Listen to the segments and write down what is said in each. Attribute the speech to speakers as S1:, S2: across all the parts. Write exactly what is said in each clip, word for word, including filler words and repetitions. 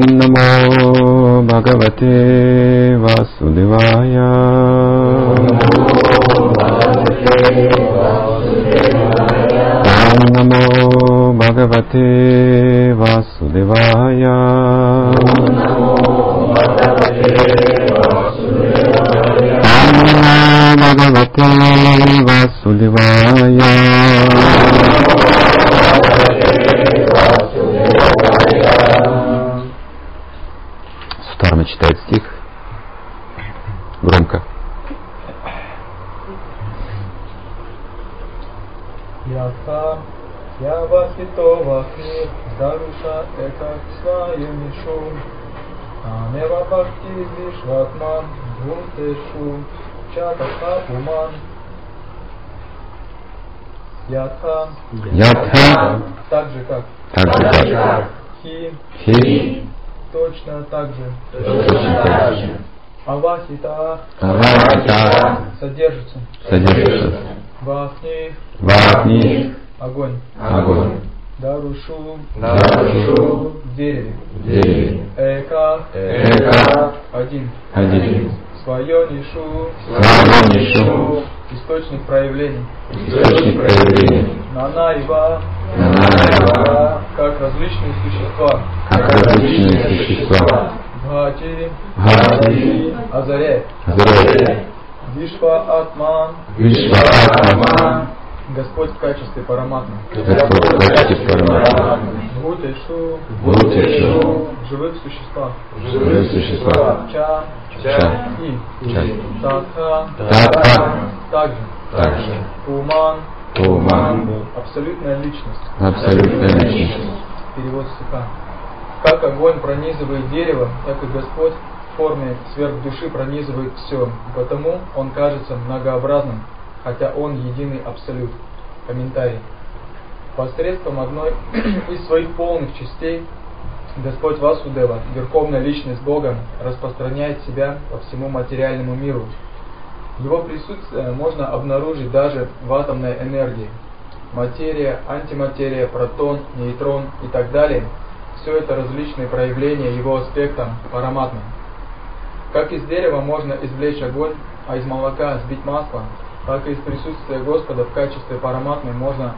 S1: Ом намо Бхагавате Васудевая. Ом намо Бхагавате Васудевая. Ом намо Бхагавате Васудевая. Сутарма читает стих громко.
S2: Ятха явахито вахни даруша экак сваюнишу танева бхакти вишватман бхутешу чатаха уман. Ятха
S1: Ятха
S2: так же как
S1: так же как
S2: хи
S1: Хи
S2: точно так же
S1: точно так же
S2: авахита
S1: Авахита
S2: содержится
S1: содержится
S2: вахни
S1: Вахни
S2: огонь
S1: огонь
S2: дарушу
S1: Дарушу
S2: в дереве
S1: дереве
S2: эка
S1: Эка
S2: один
S1: один
S2: свое нишу
S1: Свайонишу
S2: источник проявлений
S1: источник проявления
S2: нанаива
S1: Нанаива
S2: как различные существа
S1: как различные существа
S2: бхати
S1: Бхати
S2: озаряет
S1: Заряд
S2: вишва атман
S1: Вишваатма
S2: Господь в качестве параматмы
S1: Господь в качестве параматмы
S2: бхутешу
S1: Бхутешу
S2: живых существах
S1: живые существа
S2: ча
S1: Ча
S2: и
S1: Ча
S2: татха
S1: Татха
S2: также
S1: также
S2: уман
S1: Уман
S2: абсолютная личность.
S1: абсолютная личность.
S2: Перевод стиха. Как огонь пронизывает дерево, так и Господь в форме сверхдуши пронизывает все, потому Он кажется многообразным, хотя Он единый абсолют. Комментарий. Посредством одной из своих полных частей Господь Васудева, Верховная Личность Бога, распространяет себя по всему материальному миру. Его присутствие можно обнаружить даже в атомной энергии. Материя, антиматерия, протон, нейтрон и так далее – все это различные проявления его аспекта параматмы. Как из дерева можно извлечь огонь, а из молока сбить масло, так и из присутствия Господа в качестве параматмы можно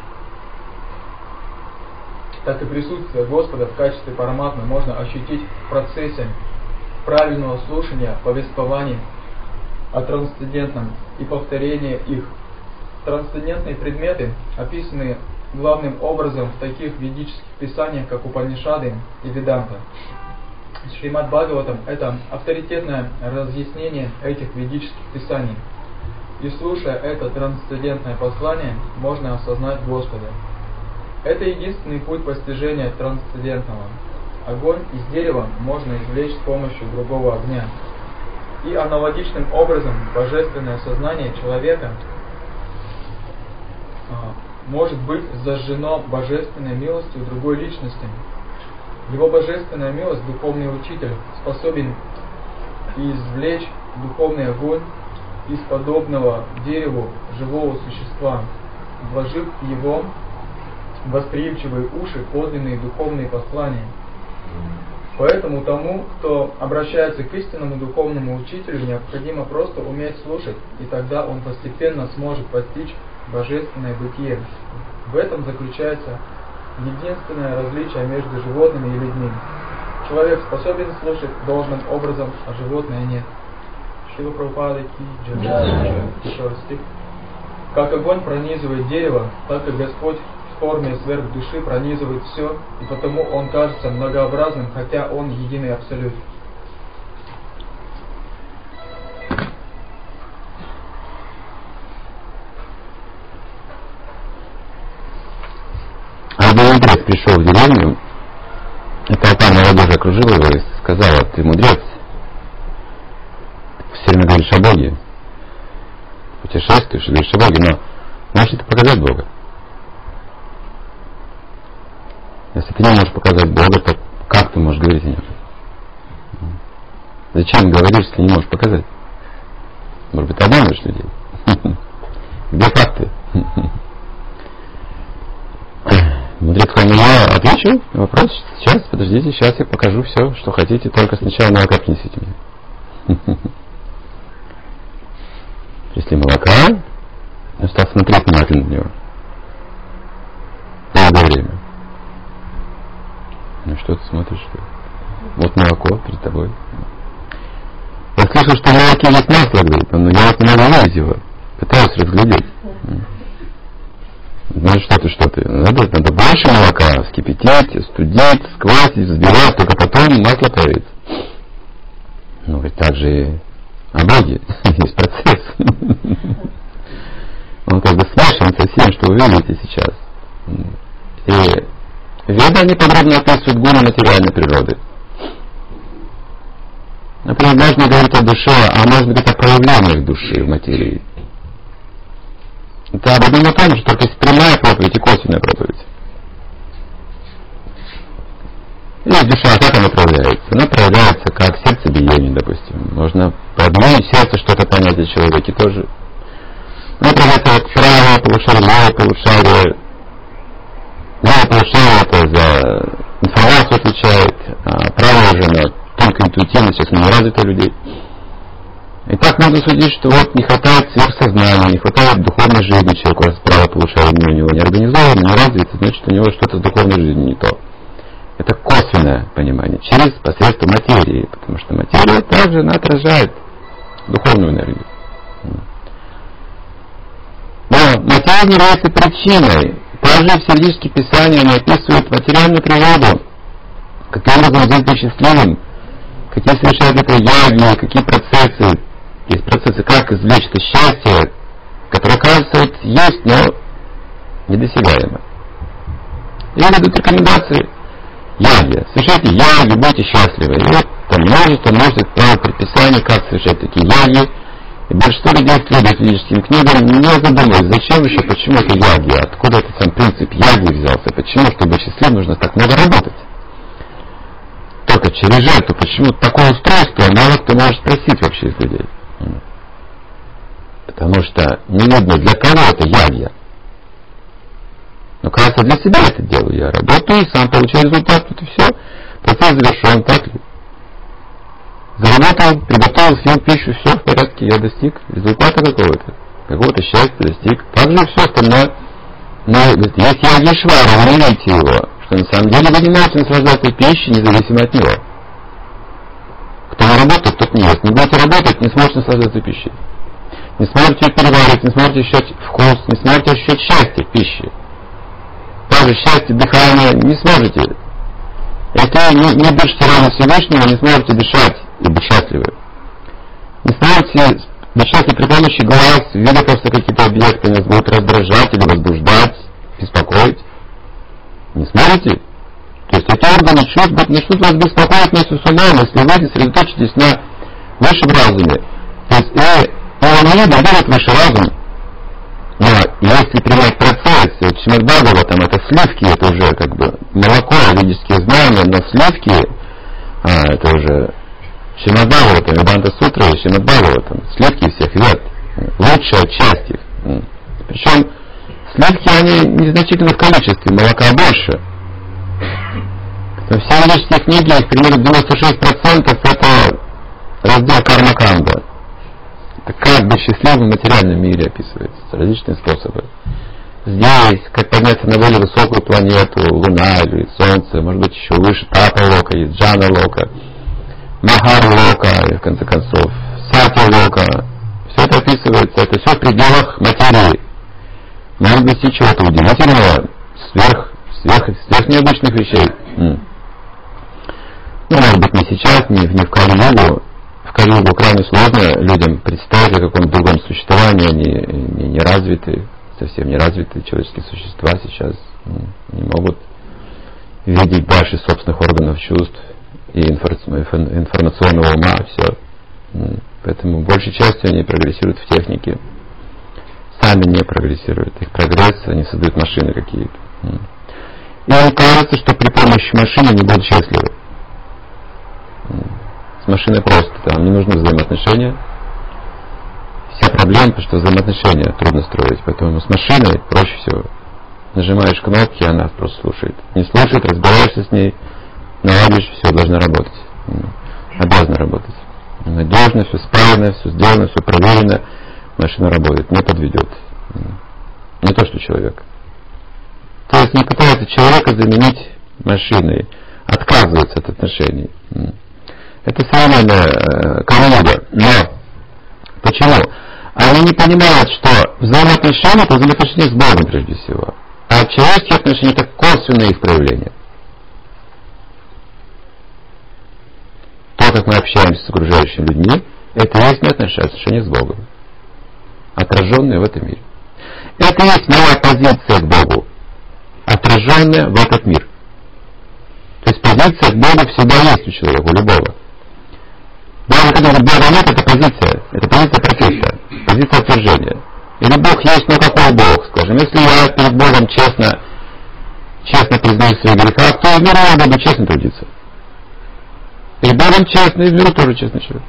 S2: так и присутствие Господа в качестве параматмы можно ощутить в процессе правильного слушания повествований о трансцендентном и повторения их. Трансцендентные предметы описаны главным образом в таких ведических писаниях, как Упанишады и Веданта. Шримад Бхагаватам – это авторитетное разъяснение этих ведических писаний. И слушая это трансцендентное послание, можно осознать Господа. Это единственный путь постижения трансцендентного. Огонь из дерева можно извлечь с помощью другого огня. И аналогичным образом божественное сознание человека может быть зажжено божественной милостью другой личности. Его божественная милость, духовный учитель, способен извлечь духовный огонь из подобного дереву живого существа, вложив в его восприимчивые уши подлинные духовные послания. Поэтому тому, кто обращается к истинному духовному учителю, необходимо просто уметь слушать, и тогда он постепенно сможет постичь божественное бытие. В этом заключается единственное различие между животными и людьми. Человек способен слушать должным образом, а животное нет. Шрила Прабхупада ки джай. Еще раз стих. Как огонь пронизывает дерево, так и Господь в форме сверхдуши пронизывает все, и потому Он кажется многообразным, хотя Он единый абсолют.
S1: Один мудрец пришел в деревню, и толпа молодежи окружила его и сказала: ты мудрец, все время говоришь о Боге, путешествуешь и говоришь о Боге, но можешь ли ты показать Бога? Если ты не можешь показать Бога, то как ты можешь говорить о Нем? Зачем говоришь, если не можешь показать? Может быть, ты обманываешь людей? Где факты? Мудрец Поэтому я отвечу на вопрос. Сейчас, подождите, сейчас я покажу все, что хотите, только сначала молока принесите мне. Принесли молока, я стал смотреть внимательно на него. Долгое время. Ну что ты смотришь? Что? Вот молоко перед тобой. Я слышал, что в молоке есть масло, говорит, но я вот не могу увидеть его. Пытаюсь разглядеть. Ну что ты, что ты? Надо, надо больше молока вскипятить, студить, сквасить, взбивать, только потом масло появится. Ну ведь так же и о Боге есть процесс. Он как бы смешан со всем, что вы видите сейчас. И Веды, они подробно описывают гуны материальной природы. Например, можно говорить о душе, а можно говорить о проявлениях души в материи. Это об одном и том же, только есть прямая проповедь и косвенная проповедь. Есть душа, как она проявляется? Она проявляется как сердцебиение, допустим. Можно по одному сердцу что-то понять о человеке тоже. Она проявляется как правое полушарие, левое полушарие. Левое полушарие это за информацию отвечает, а правое уже на тонкую интуитивность, сейчас не развито людей. И так можно судить, что вот не хватает сверхсознания, не хватает духовной жизни человеку, раз правое полушарие у него не организовано, не развито, значит у него что-то с духовной жизнью не то. Это косвенное понимание, через посредством материи, потому что материя также она отражает духовную энергию. Но материя не является причиной. Также в сердеческих писаниях они описывают материальную природу, каким образом здесь быть счастливым, какие совершают это яги, какие процессы, есть процессы, как извлечь это счастье, которое, кажется, вот есть, но недосягаемо. И они дают рекомендации яги. Совершайте яги, будьте счастливы. И вот там множество, множество правил предписаний, как совершать такие яги. И большинство людей следует ведическим книгам, не задумываясь, зачем еще, почему это яги, откуда этот сам принцип яги взялся, почему, чтобы быть счастливым, нужно так много работать. Только через жертву, почему такое устройство, мало кто может спросить вообще из людей. Потому что не видно, для кого это ягья. Но, кажется, для себя это делаю. Я работаю и сам получаю результат. Вот и все. Процесс завершен, так ли? Заработал, приготовил, съел пищу, все в порядке, я достиг результата какого-то. Какого-то счастья достиг. Так же все остальное. Но есть ягьешвара, вы не видите его. Что на самом деле вы не можете наслаждаться пищей, независимо от него. Кто не работает, тот не ест. Не будете работать, не сможете наслаждаться пищей. Не сможете ее переварить, не сможете ощущать вкус, не сможете ощущать счастье в пище. Также счастье, дыхание не сможете. Если не, не дышите рядом Всевышнего, не сможете дышать и быть счастливы. Не сможете быть счастливы при помощи глаз, видя просто какие-то объекты, нас будут раздражать или возбуждать, беспокоить. Не сможете? То есть эти органы чувств начнут вас беспокоить вместе с умом, если вы сосредоточитесь на высшем разуме. То есть и умоеда будет выше разум. Но если принять процесс, вот Шримад Бхагаватам, это сливки, это уже как бы молоко, ведические знания, но сливки, а, это уже Шримад Бхагаватам, Веданта Сутра и Шримад Бхагаватам, сливки всех вед, лучшая часть их. Причем сливки, они незначительны в количестве, молока больше. Но все ведические книги, их примерно девяносто шесть процентов это раздел Карма-канда. Это как быть счастливым в материальном мире описывается, различные способы. Здесь, как подняться на более высокую планету, Луна или Солнце, может быть еще выше Тапа-лока, есть Джана-лока, Махар-лока, и в конце концов Сати-лока. Все это описывается, это все в пределах материи. Можно достичь чего-то удивительного, сверх, сверх, сверх необычных вещей. М. Ну, может быть, не сейчас, не, не в Кали-югу. В Кали-югу крайне сложно людям представить о каком-то другом существовании, они не, не развиты, совсем не развитые человеческие существа сейчас не могут видеть дальше собственных органов чувств и информационного ума, все. Поэтому большей частью они прогрессируют в технике. Сами не прогрессируют. Их прогресс, они создают машины какие-то. И им кажется, что при помощи машины они будут счастливы. С машиной просто, там не нужны взаимоотношения. Вся проблема, потому что взаимоотношения трудно строить, поэтому с машиной проще всего. Нажимаешь кнопки, она просто слушает. Не слушает, разбираешься с ней, наладишь, все, должна работать. Обязана работать. Надежно, все спаяно, все сделано, все проверено. Машина работает, не подведет. Не то, что человек. То есть не пытается человека заменить машиной, отказывается от отношений. Это современная команда. Но почему? Они не понимают, что взаимоотношения — это взаимоотношения с Богом прежде всего. А человеческие отношения — это косвенное их проявление. То, как мы общаемся с окружающими людьми, это и есть отношения с Богом, отраженные в этом мире. Это и есть моя позиция к Богу, отраженная в этот мир. То есть позиция к Богу всегда есть у человека, у любого. Даже когда Бога нет, это позиция, это позиция протеста, позиция отвержения. Или Бог есть, но какой Бог, скажем. Если я перед Богом честно, честно признаю свои греха, то в миру я буду честно трудиться. И Богом честно, и в миру тоже честный человек.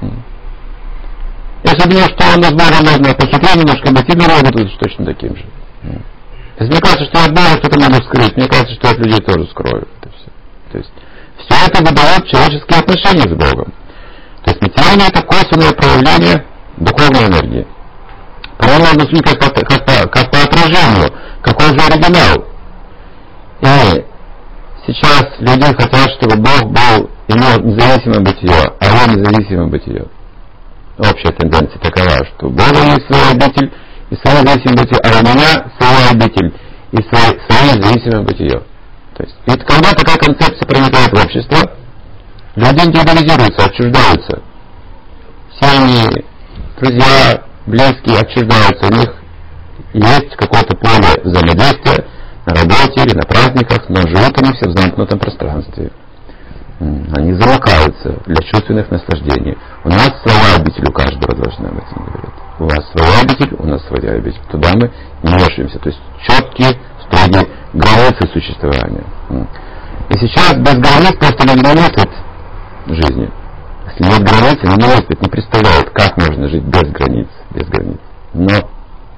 S1: Если думаю, что он с Богом можно похитрить немножко, быть, и в миру я буду точно таким же. Если мне кажется, что я от Бога что-то могу скрыть, мне кажется, что я от людей тоже скрою. Это все. То есть все это выдает человеческие отношения с Богом. То есть материальное — это косвенное проявление духовной энергии. Поэтому надо судить как по, как, по, как по отражению, какой же оригинал. И сейчас люди хотят, чтобы Бог был, имел независимое бытие, а он независимое бытие. Общая тенденция такова, что у Бога есть свой обитель и свое независимое бытие, а у меня свой обитель и свое, свое независимое бытие. То есть, и когда такая концепция проникает в общество, люди индивидуализируются, отчуждаются. Семьи, друзья, близкие отчуждаются. У них есть какое-то поле взаимодействия на работе или на праздниках, но живут они все в замкнутом пространстве. Они замыкаются для чувственных наслаждений. У нас своя обитель у каждого должна быть, они говорят. У вас своя обитель, у нас своя обитель. Туда мы не вешаемся. То есть четкие, строгие границы существования. И сейчас без границ просто не мыслят жизни. Если нет границ, они не мыслят, не представляют, как можно жить без границ, без границ. Но,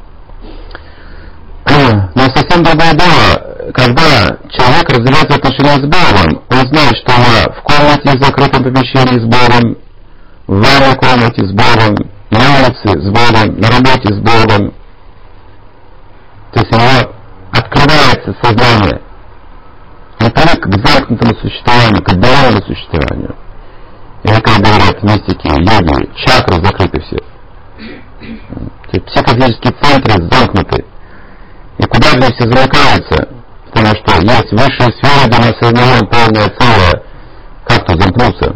S1: но совсем другое дело, когда человек развивается в отношениях с Богом, он знает, что она в комнате, в закрытом помещении с Богом, в ванной комнате с Богом, на улице с Богом, на работе с Богом. То есть у него открывается сознание. Он привык к замкнутому существованию, к отдаленному существованию. Или, как говорят мистики, йоги, чакры закрыты все. Психофизические центры замкнуты. И куда же они все замыкаются? Потому что есть высшие сферы, где мы осознаем полное целое. Как тут замкнуться?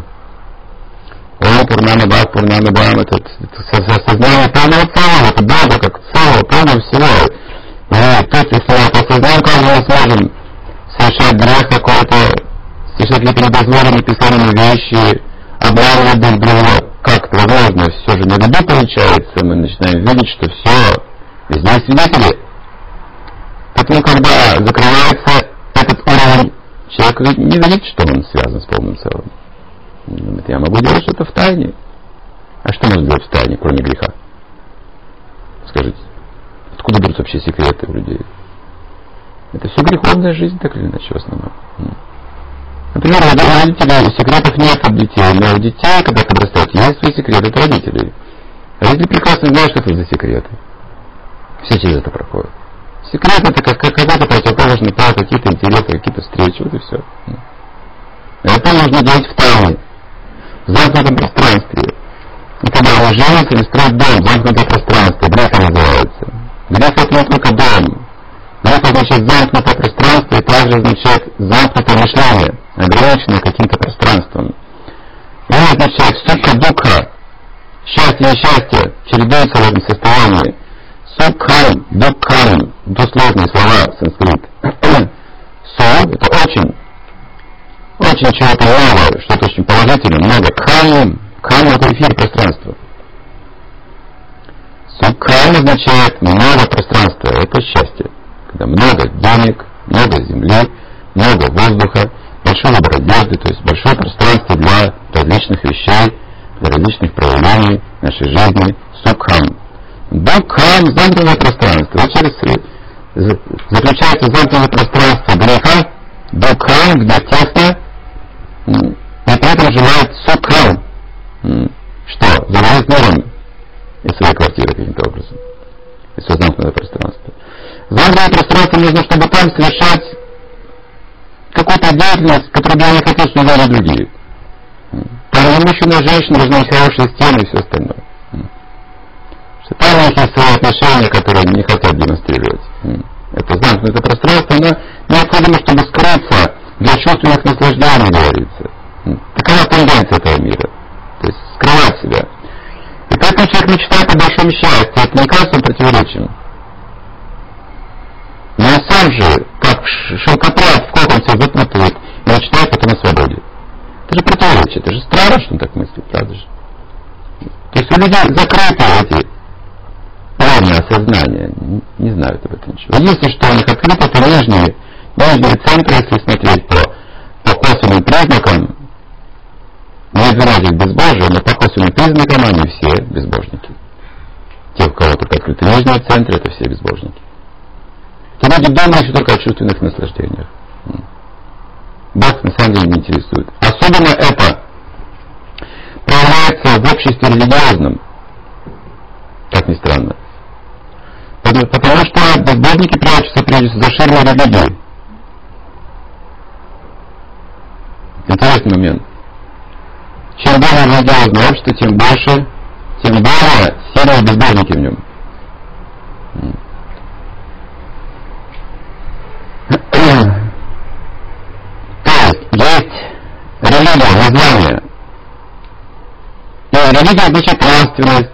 S1: Ом Пурнама Бхак Пурнама Бхам, это осознание полного целого, это Бога как целого, полного всего. И тут, если мы это осознаем, как же мы сможем совершать грех какой-то, совершать какие-то недозволенные писанные вещи, обманывать друг друга, как это возможно, все же на виду получается, мы начинаем видеть, что все, везде свидетели. Поэтому, когда закрывается этот уровень, человек не видит, что он связан с полным целым. Думает, я могу делать что-то в тайне. А что можно делать в тайне, кроме греха? Скажите, откуда берутся вообще секреты у людей? Это все греховная жизнь, так или иначе, в основном. Например, у родителей секретов нет от детей, но у детей, когда подрастают, есть свои секреты от родителей. Родители прекрасно знают, что это за секреты. Все через это проходят. Секрет — это как, как какой-то противоположный пол, какие-то интересы, какие-то встречи, вот и все. Это нужно делать в тайне, в замкнутом пространстве. И когда они женятся, они строят дом, замкнутое пространство, грех называется. Грех — это не только дом. Грех означает замкнутое пространство и также означает замкнутое мышление, ограниченное каким-то пространством. И это означает сукха-дукха, счастье и несчастье чередуются в этом состоянии. Сукхам, дукхам, двусложные слова санскрит. Су — это очень, очень чего-то много, что-то очень положительное, много. Кхам, кхам — это эфир пространства. Сукхам означает много пространства, это счастье. Когда много денег, много земли, много воздуха, большой выбор одежды, то есть большое пространство для различных вещей, для различных проявлений нашей жизни. Сукхам. Дукхам — замкнутое пространство. Вот через заключается в замкнутое пространство греха, дукха, где тесно, и при этом желает сукха, что? Заводить миром из своей квартиры каким-то образом, из своего замкнутого пространства. Замкнутое пространство нужно, чтобы там совершать какую-то деятельность, которую бы я не хотел, что делали другие. Там и мужчина, и женщина должны иметь хорошие стены и все остальное. Что там у них есть свои отношения, которые не хотят демонстрировать. Это замкнутое пространство, но необходимо, чтобы скрыться для чувственных наслаждений, говорится. Такова тенденция этого мира. То есть скрывать себя. И поэтому человек мечтает о большом счастье. Это не кажется противоречием. Но он сам же, как шелкопряд в коконце запутывает и мечтает потом о свободе. Это же противоречие. Это же странно, что он так мыслит, правда же? То есть у людей закрыты эти полное осознание, не, не знают об этом ничего. Единственное, что у них открыто, это нижние, нижние центры, если смотреть по, по косвенным признакам, не обвинять их безбожие, но по косвенным признакам они все безбожники. Те, у кого только открыты нижние центры, это все безбожники. Те люди думают еще только о чувственных наслаждениях. Бог на самом деле не интересует. Особенно это проявляется в обществе религиозном, как ни странно. Потому что безбожники прячутся прежде всего за ширмой религии. Интересный момент. Чем более религиозное общество, тем больше, тем более сильные безбожники в нем. То есть, есть религия, название. И религия значит нравственность.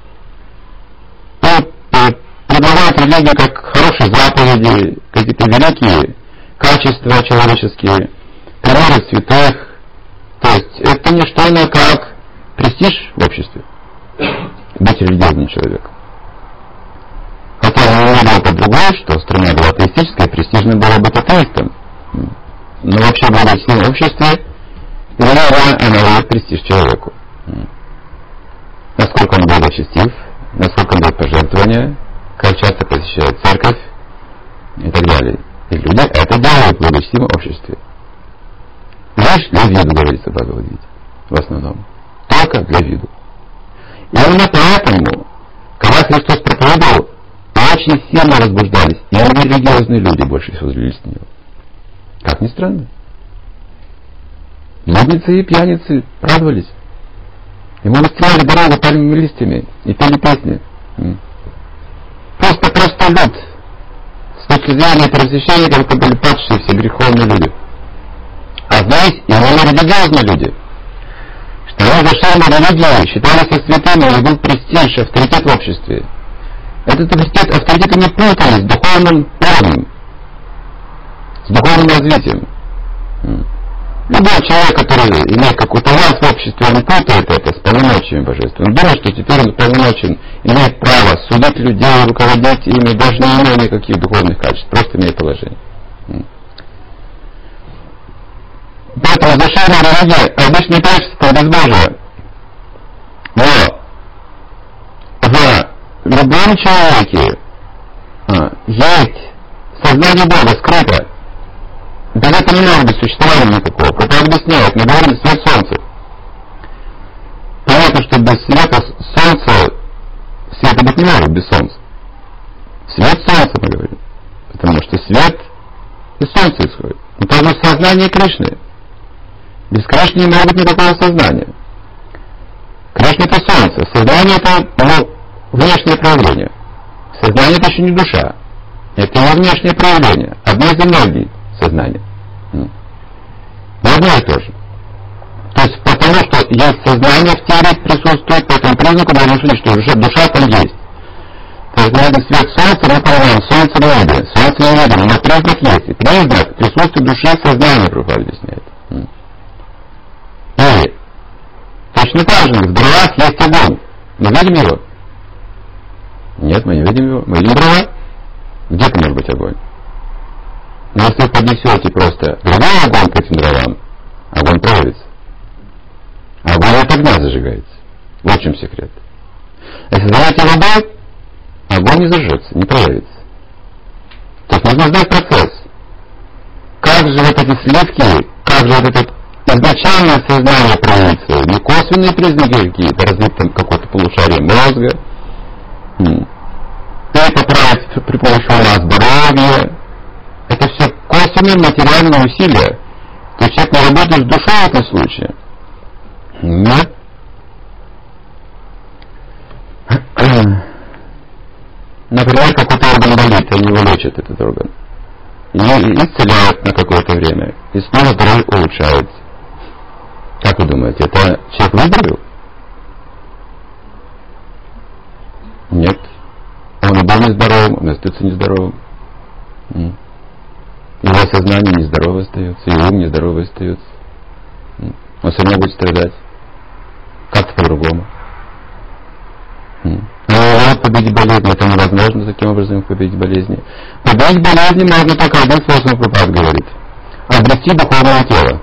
S1: Предлагают религию как хорошие заповеди, какие-то великие качества человеческие, примеры святых. То есть это не что иное, как престиж в обществе. Быть религиозным человеком. Хотя не было по-другому, что страна была атеистическая, престижно было быть атеистом. Но вообще в благочестивом обществе религия, она дает престиж человеку. Насколько он благочестив, насколько он дает пожертвования, как часто посещает церковь и так далее. И люди это делают в благочестивом обществе. Лишь для виду, говорится в Бхагавад-гите, в основном. Только для виду. И именно поэтому, когда Христос проповедовал, очень сильно возбуждались именно религиозные люди, больше всего злились на него. Как ни странно. Модницы и пьяницы радовались. Ему настилали дорогу пальмовыми листьями и пели песни. Просто просто люд. С точки зрения первосвященников это были падшие все греховные люди. А знаете, именно религиозные люди. Что они зашли на религию, считались святыми, у них был престиж, авторитет в обществе. Этот авторитет, авторитет не путали с духовным уровнем, с духовным развитием. Любой человек, который имеет какую-то власть в обществе, он путает это с полномочиями божественными. Он думает, что теперь он полномочен, имеет право судить людей, руководить ими, даже не имея никаких духовных качеств, просто имея положение. Поэтому заширная религия обычно не прячется под безбожие. Но в любом человеке а, есть сознание Бога скрыто. Без этого не может быть существования никакого. Кто-то объясняет, мы говорим свет солнца. Понятно, что без света солнца света быть не может без солнца. Свет солнца мы говорим. Потому что свет из солнца исходит. Но также сознание Кришны. Без Кришны не может быть никакого сознания. Кришна это солнце. Сознание это ну, внешнее проявление. Сознание это еще не душа. Это не внешнее проявление. Одно из энергий сознания. Но одно и то же. То есть потому что есть сознание в теле присутствует, по этому признаку мы решили, что душа, душа там есть. То есть главный свет солнца, мы понимаем, солнце не видно, солнце не видно, но признак есть. И признак присутствия души и сознания, Прабхупада объясняет. И точно так же в дровах есть огонь. Мы видим его? Нет, мы не видим его. Мы видим дрова. Где-то может быть огонь. Но если вы поднесете просто другой огонь к этим дровам, огонь проявится. Огонь от огня зажигается. Вот в чем секрет. Если залить водой, огонь не зажжется, не проявится. Нужно знать процесс. Как же вот эти сливки, как же вот это изначальное сознание проявится, не косвенные признаки какие-то, развить там какое-то полушарие мозга, и поправить при помощи ума здоровье. Это все косвенные материальные усилия. То есть человек не работает с душой в этом случае. Нет. Например, какой-то орган болит, они его лечат, этот орган. И исцеляют на какое-то время. И снова здоровье улучшается. Как вы думаете, это человек выздоровел? Нет. Он и был нездоровым, он остается нездоровым. Его сознание нездоровое остается, и ум нездоровый остается. Он все равно будет страдать. Как-то по-другому. Но победить болезни, это невозможно таким образом победить болезни. Победить болезни можно только один способ, Прабхупада говорит. Обрести духовное тело.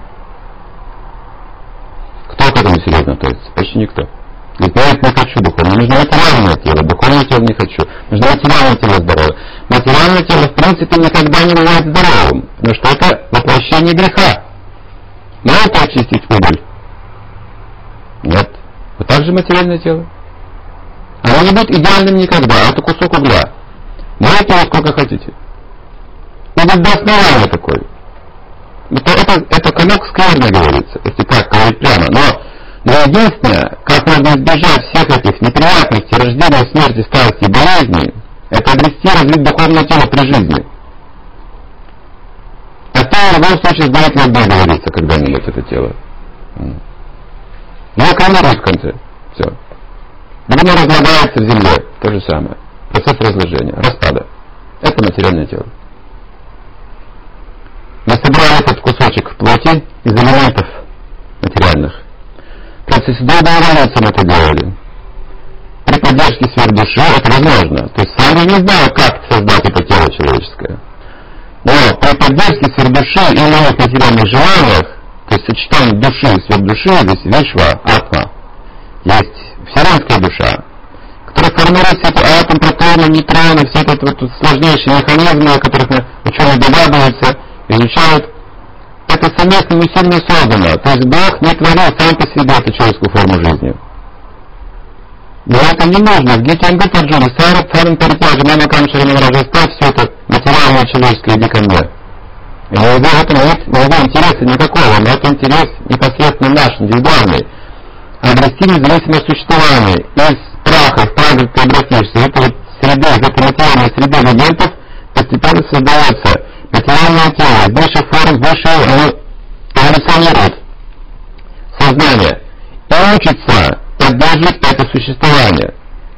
S1: Кто к этому серьезно относится? Почти никто. Говорит, нет, не хочу духовное. Нужно материальное тело. Духовное тело не хочу. Нужно материальное тело здоровое. Материальное тело, в принципе, никогда не бывает здоровым. Потому что это воплощение греха. Надо очистить уголь? Нет. Вот так же материальное тело. Оно не будет идеальным никогда. Это кусок угля. Можете его сколько хотите. Будет до основания такой. Это, это, это комок скверно говорится, если так говорить прямо. Но, но единственное, как можно избежать всех этих неприятностей, рождения, смерти, старости и болезней, это обрести, развить духовное тело при жизни. А то в любом случае знаете, как будет говориться когда-нибудь это тело. Ну, кремирует в конце. Все. Оно разлагается в земле. То же самое. Процесс разложения, распада. Это материальное тело. Мы собрали этот кусочек в плоти из элементов материальных. В процессе долгой эволюции мы это делали. При поддержке сверхдуши это возможно. То есть сами не знаю, как создать это тело человеческое. Но при поддержке сверхдуши и новых материальных желаниях, то есть сочетание души и сверхдуши, здесь вишва, атма, есть вселенская душа, которая формирует все эти атомы, протоны, нейтроны, все эти вот сложнейшие механизмы, о которых ученые догадываются, изучают. Это совместными усилиями создано. То есть Бог не творил сам по себе эту человеческую форму жизни. Но это не нужно. В Гите Амрита Арджуна, Сара Царин Паритяджи, Мама Камшари Мамараджа, оставь все это материальное человеческое, иди ко мне. И у него в этом нет моего интереса никакого, но это интерес непосредственно наш, индивидуальный. Обрести независимое существование. Из праха, в прах ты обратишься, это вот среда, из этой материальной среды элементов постепенно создается материальное тело, из высших форм, высшее, оно эволюционирует сознание и учится поддерживать это существование.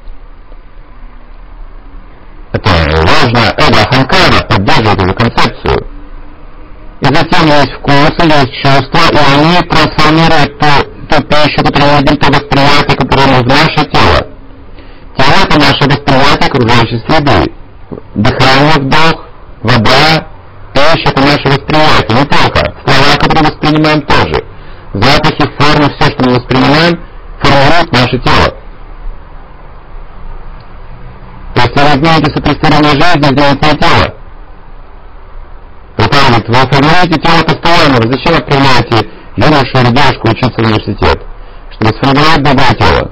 S1: Это ложное эго Аханкара поддерживает эту концепцию. И затем есть вкусы, есть чувства, и они трансформируют ту, ту пищу, которую мы едим, то восприятие, которое мы в наше тело. Тело — это наше восприятие окружающей среды. Дыхание, вдох, вода, пища — это наше восприятие. Не только. Слова, которые воспринимаем, тоже. Запахи, формы, все, что мы воспринимаем, формирует наше тело. То есть вы измените сопредставление жизни, измените тело. Рукава говорит, вы формируете тело постоянно, вы зачем отправляете юношу или девушку учиться в университет? Чтобы сформировать другое тело.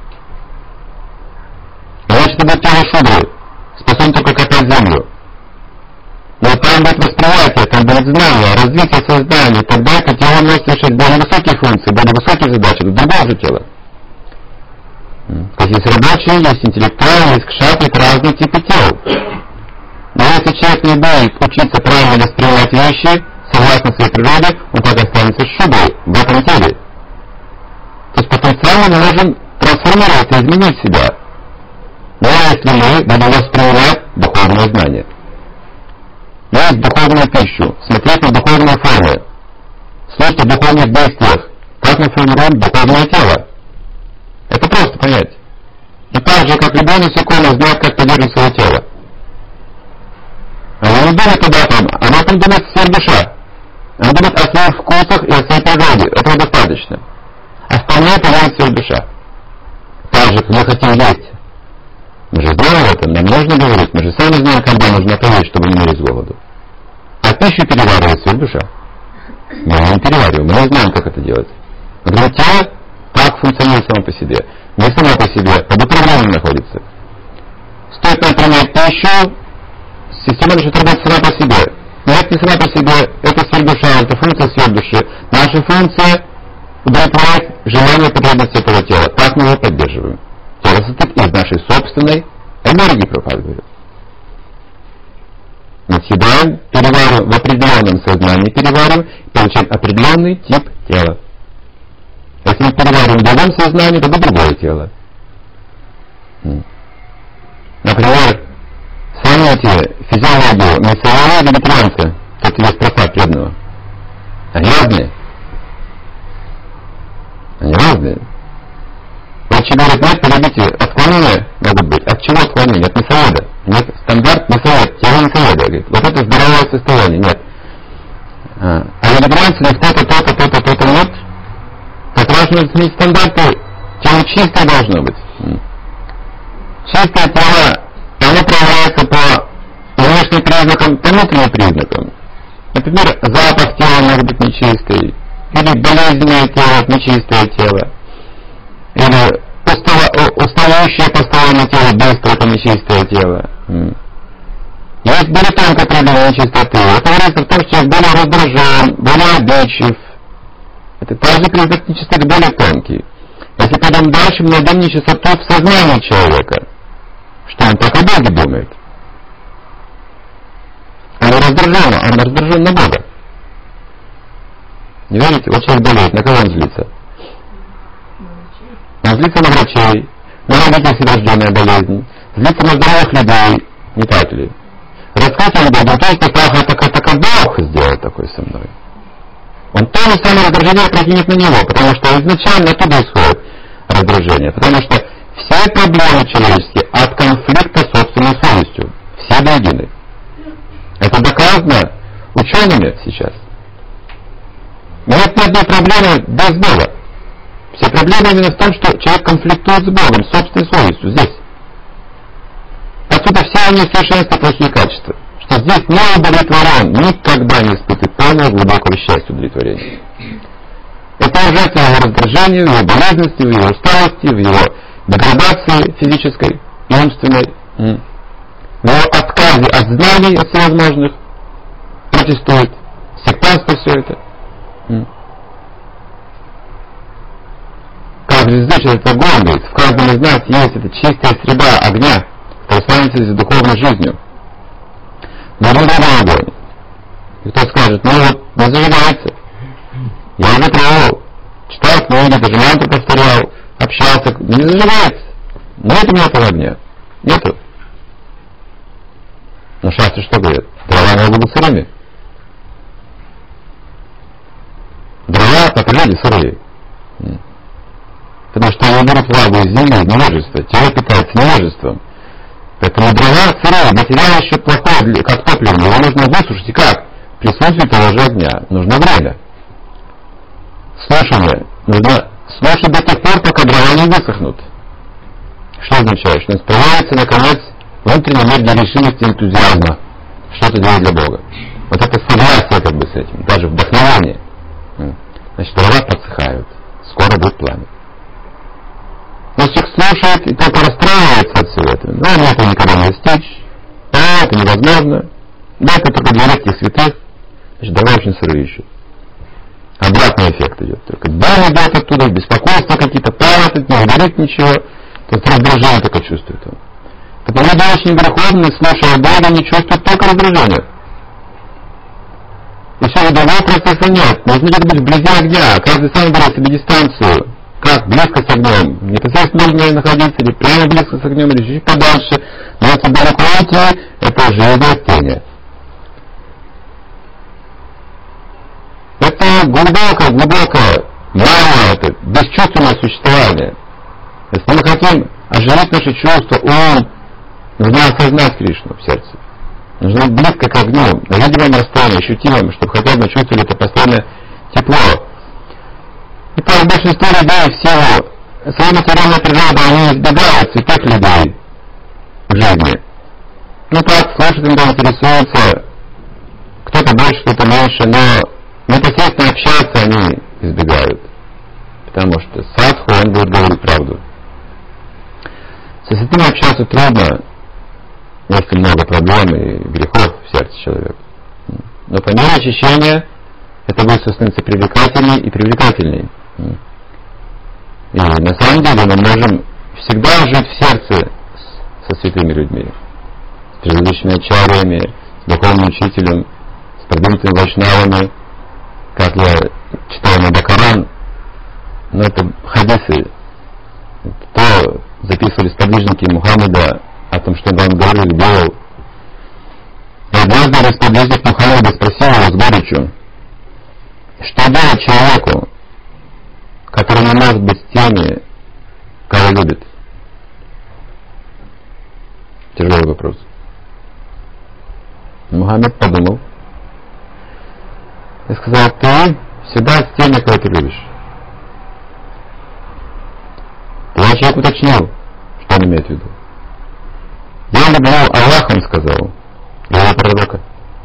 S1: Значит, это будет тело шудры, способен только копать землю. Но там будет восприятие, там будет знание, развитие сознания, тогда это тело может решать более высокие функции, более высокие задачи, это другое же тело. То есть есть рабочие, есть интеллектуальные, есть кшатри, это разные типы тел. Но если человек не будет учиться правильно воспринимать вещи, согласно своей природе, он так останется шудрой в этом теле. То есть потенциально мы можем трансформироваться, изменить себя. Но если мы будем воспринимать духовное знание. Есть духовную пищу, смотреть на духовные формы, слушать о духовных действиях, как мы формируем духовное тело. Это просто понять. И так же, как любой насекомый знает, как поддерживать свое тело. Она не думает об этом, она там думает о своей душе. Она думает о своих вкусах и о своей природе. Этого достаточно. Остальное понимает своя душа. Так же, как мы хотим есть. Мы же знаем это, нам нужно говорить. Мы же сами знаем, когда нужно поесть, чтобы не умереть с голоду. А пищу переваривает свет душа. Мы не перевариваем, мы не знаем, как это делать. Например, тело так функционирует само по себе. Не само по себе, под управлением находится. Стоит нам принять пищу, система начнет работать сама по себе. Но это не сама по себе, это свет душа, это функция свет души. Наша функция удовлетворять желания и потребности этого тела. Так мы его поддерживаем. Тело состоит из нашей собственной энергии, Прабхупада говорит. Мы съедаем, перевариваем в определенном сознании, перевариваем, получаем определенный тип тела. Если мы перевариваем в другом сознании, то это другое тело. Например, сравните физиологию мясоедения и вегетарианца, тот есть просад преданного. Они разные. Они разные. Врачи говорят, нет, погодите, отклонения могут быть. От чего отклонения? От мясоеда. Нет, стандарт мясоед, тело мясоеда. Говорит, вот это здоровое состояние. Нет. А, а вегетарианцы, ну то-то, то-то, то-то, то-то нет. Как важно изменить стандарты, тело чистое должно быть. Чистое тело, оно проявляется по внешним признакам, по внутренним признакам. Например, запах тела может быть нечистый, или болезненное тело, нечистое тело, или устающее постоянно тело, быстро, это нечистое тело. Есть более тонкое проявление нечистоты. Это говорится в том, что человек более раздражен, более обидчив. Это также признак нечистоты более тонкий. Если пойдем дальше, мы найдем нечистоту в сознании человека. Что он так о Боге думает. Он раздражен, он раздражен на Бога. Не верите? Вот человек болеет, на кого он злится? Он злится на врачей, на родителей с врожденной болезнью, злится на здоровых людей, не так ли? Раскрытие Бога, то есть так, так, так, Бог сделал такой со мной. Он то же самое раздражение прокинет на него, потому что изначально оттуда исходит раздражение, потому что все проблемы человеческие от конфликта с собственной совестью, все до единой. Это доказано учеными сейчас. Нет ни одной проблемы без Бога. Все проблемы именно в том, что человек конфликтует с Богом, с собственной совестью, здесь. Отсюда все они совершенства плохие качества. Что здесь не удовлетворен, никогда не испытывает полного глубокого счастья удовлетворения. Это выражается в его раздражении, в его болезненности, в его усталости, в его деградации физической и умственной, в его отказе от знаний, от всевозможных, протестует. Сектантство все это. Каждый из нас это огонь, говорит, в каждом из нас есть эта чистая среда огня, которая становится за духовной жизнью. Но не другой огонь. И кто скажет, ну вот, не зажигается. Я уже пробовал, читал книги, даже мантру повторял, общался, не зажигается. Нет у меня этого огня. Нету. Но шастры что говорят? Дрова не будут сырыми. Дрова по природе сырые. Потому что они берут влагу из земли, невежество. Тело питается невежеством. Поэтому дрова сырые, материал еще плохой, как топливо. Его нужно высушить. И как? При присутствии того же огня. Нужно время. Слушание. Нужно слушать до тех пор, пока дрова не высохнут. Что означает? Что появляется, наконец, внутренний мир для решимости и энтузиазма. Что-то делать для Бога. Вот это согласие как бы с этим. Даже вдохновение. Значит, дрова подсыхают. Скоро будет пламя. Но человек слушает и только расстраивается от всего этого. Да, мне это никогда не достичь. Да, это невозможно. Да, это только для редких святых. Значит, дрова очень сырые еще. Обратный эффект идет. Только дым идет оттуда, беспокойство какие-то, падает, не говорит ничего. То есть раздражение только чувствует он. Потому люди очень греховные, слушая Бога, не чувствуют только раздражение. И все, рядового процесса нет. Нужно где-то быть вблизи огня. Каждый сам берет себе дистанцию. Как? Близко с огнем. Непосредственно нужно находиться, или прямо близко с огнем, или чуть подальше. Но если далеко уйти, это уже растение. Это глубокое, глубокое, мало, это бесчувственное существование. Если мы хотим оживить наши чувства, ум, нужно осознать Кришну в сердце. Нужно быть близко к огню, на видимом расстоянии, ощутимом, чтобы хотя бы чувствовали это постоянное тепло. И так большинство людей в силу своей материальной природы, они избегают святых людей. к жизни. Ну так, слушать иногда интересуются, кто-то больше, кто-то меньше, но непосредственно общаться они избегают. Потому что садху, он будет говорить правду. Со святыми общаться трудно, если много проблем и грехов в сердце человека. Но по мере очищения это будет становиться привлекательней и привлекательней. И на самом деле мы можем всегда жить в сердце со святыми людьми, с предыдущими ачарьями, с духовным учителем, с продвинутыми вайшнавами. Как я читал иногда Коран, но это хадисы, то записывали сподвижники Мухаммеда о том, что он говорил и делал. И однажды один сподвижник Мухаммеда спросил его с горечью, что делать человеку, который не может быть с теми, кого любит? Тяжелый вопрос. Мухаммед подумал и сказал: ты всегда с теми, кого ты любишь. Тогда человек уточнил, что он имеет в виду. Я люблю Аллаха, он сказал, и его пророка.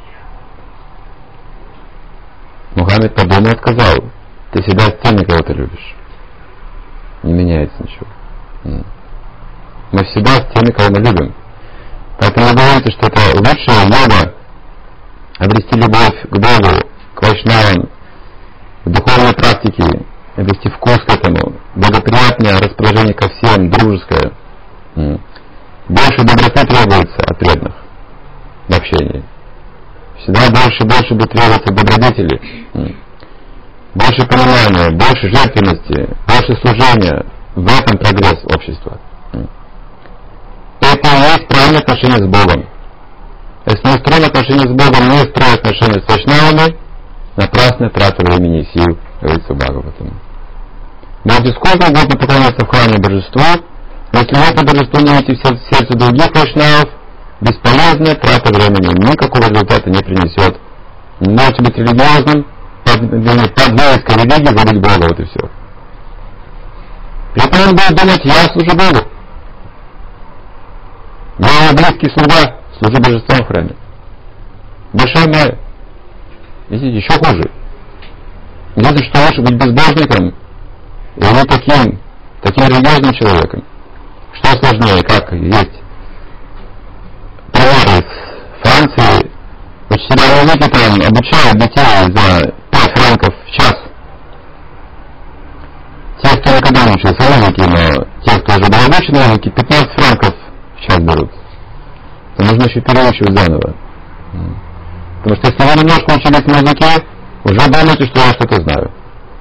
S1: Мухаммед подумал и сказал: ты всегда с теми, кого ты любишь. Не меняется ничего. Мы всегда с теми, кого мы любим. Поэтому вы говорите, что это лучшая йога — обрести любовь к Богу, к вайшнавам, к духовной практике, обрести вкус к этому, благоприятное расположение ко всем, дружеское. Больше доброты требуется от преданных в общении. Всегда больше и больше будет требоваться добродетели. Больше понимания, больше жертвенности, больше служения. В этом прогресс общества. Это и есть правильное отношение с Богом. Если не строим отношения с Богом, не строим отношения с вайшнавами, напрасная трата времени и сил, говорится в Бхагаватам. Можете сколько угодно поклоняться в храме божеству, но если вы это божество не видите в сердце других вайшнавов, бесполезная трата времени, никакого результата не принесет. Не можете быть религиозным, под вывеской религии забыть Бога, вот и все. При этом он будет думать: я служу Богу. Я близкий слуга, служу божествам в храме. Большая майя. Видите, еще хуже. Видите, что лучше быть безбожником или таким, таким религиозным человеком. Что сложнее, как есть примеры из Франции. Учителя языки там обучают детей за пять франков в час. Те, кто никогда не учился языки, но те, кто уже был обучен языки, пятнадцать франков в час берут. То нужно еще переучивать заново. Потому что если вы немножко учились на языке, уже думаете, что я что-то знаю.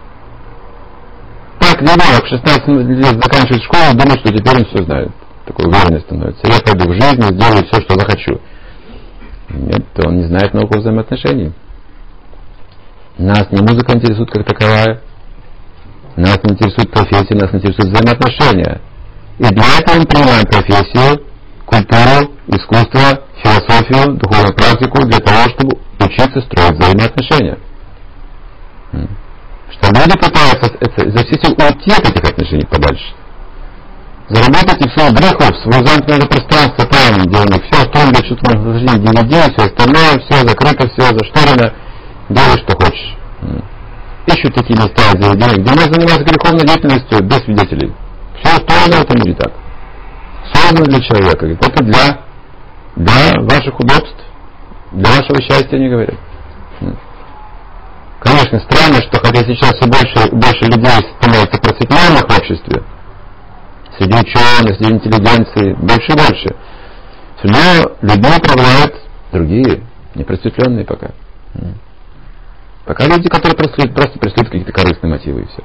S1: Так ребенок в шестнадцать лет заканчивает школу и думает, что теперь он все знает. Такой уверенный становится. Я пойду в жизнь и сделаю все, что захочу. Нет, он не знает науку взаимоотношений. Нас не музыка интересует как таковая. Нас не интересует профессия, нас интересует взаимоотношения. И для этого мы принимаем профессию, культуру, искусство, философию, духовную практику для того, чтобы учиться строить взаимоотношения. Что люди пытаются изо всех сил уйти от этих отношений подальше. Заработать и все грехов, свое замкнутое пространство там, где у них все остальное, что-то наслаждение ди ви ди, все остальное, все закрыто, все зашторено, делай что хочешь. Ищут такие места и заведения, где можно заниматься греховной деятельностью без свидетелей. Все остальное в этом мире так. Создано для человека. Это для, для ваших удобств, для вашего счастья, они говорят. Конечно, странно, что хотя сейчас все больше, больше людей становится просветленных в обществе, среди ученых, среди интеллигенции, больше и больше. Но людьми управляют другие, непросветленные пока. Пока люди, которые просто, просто преследуют какие-то корыстные мотивы и все.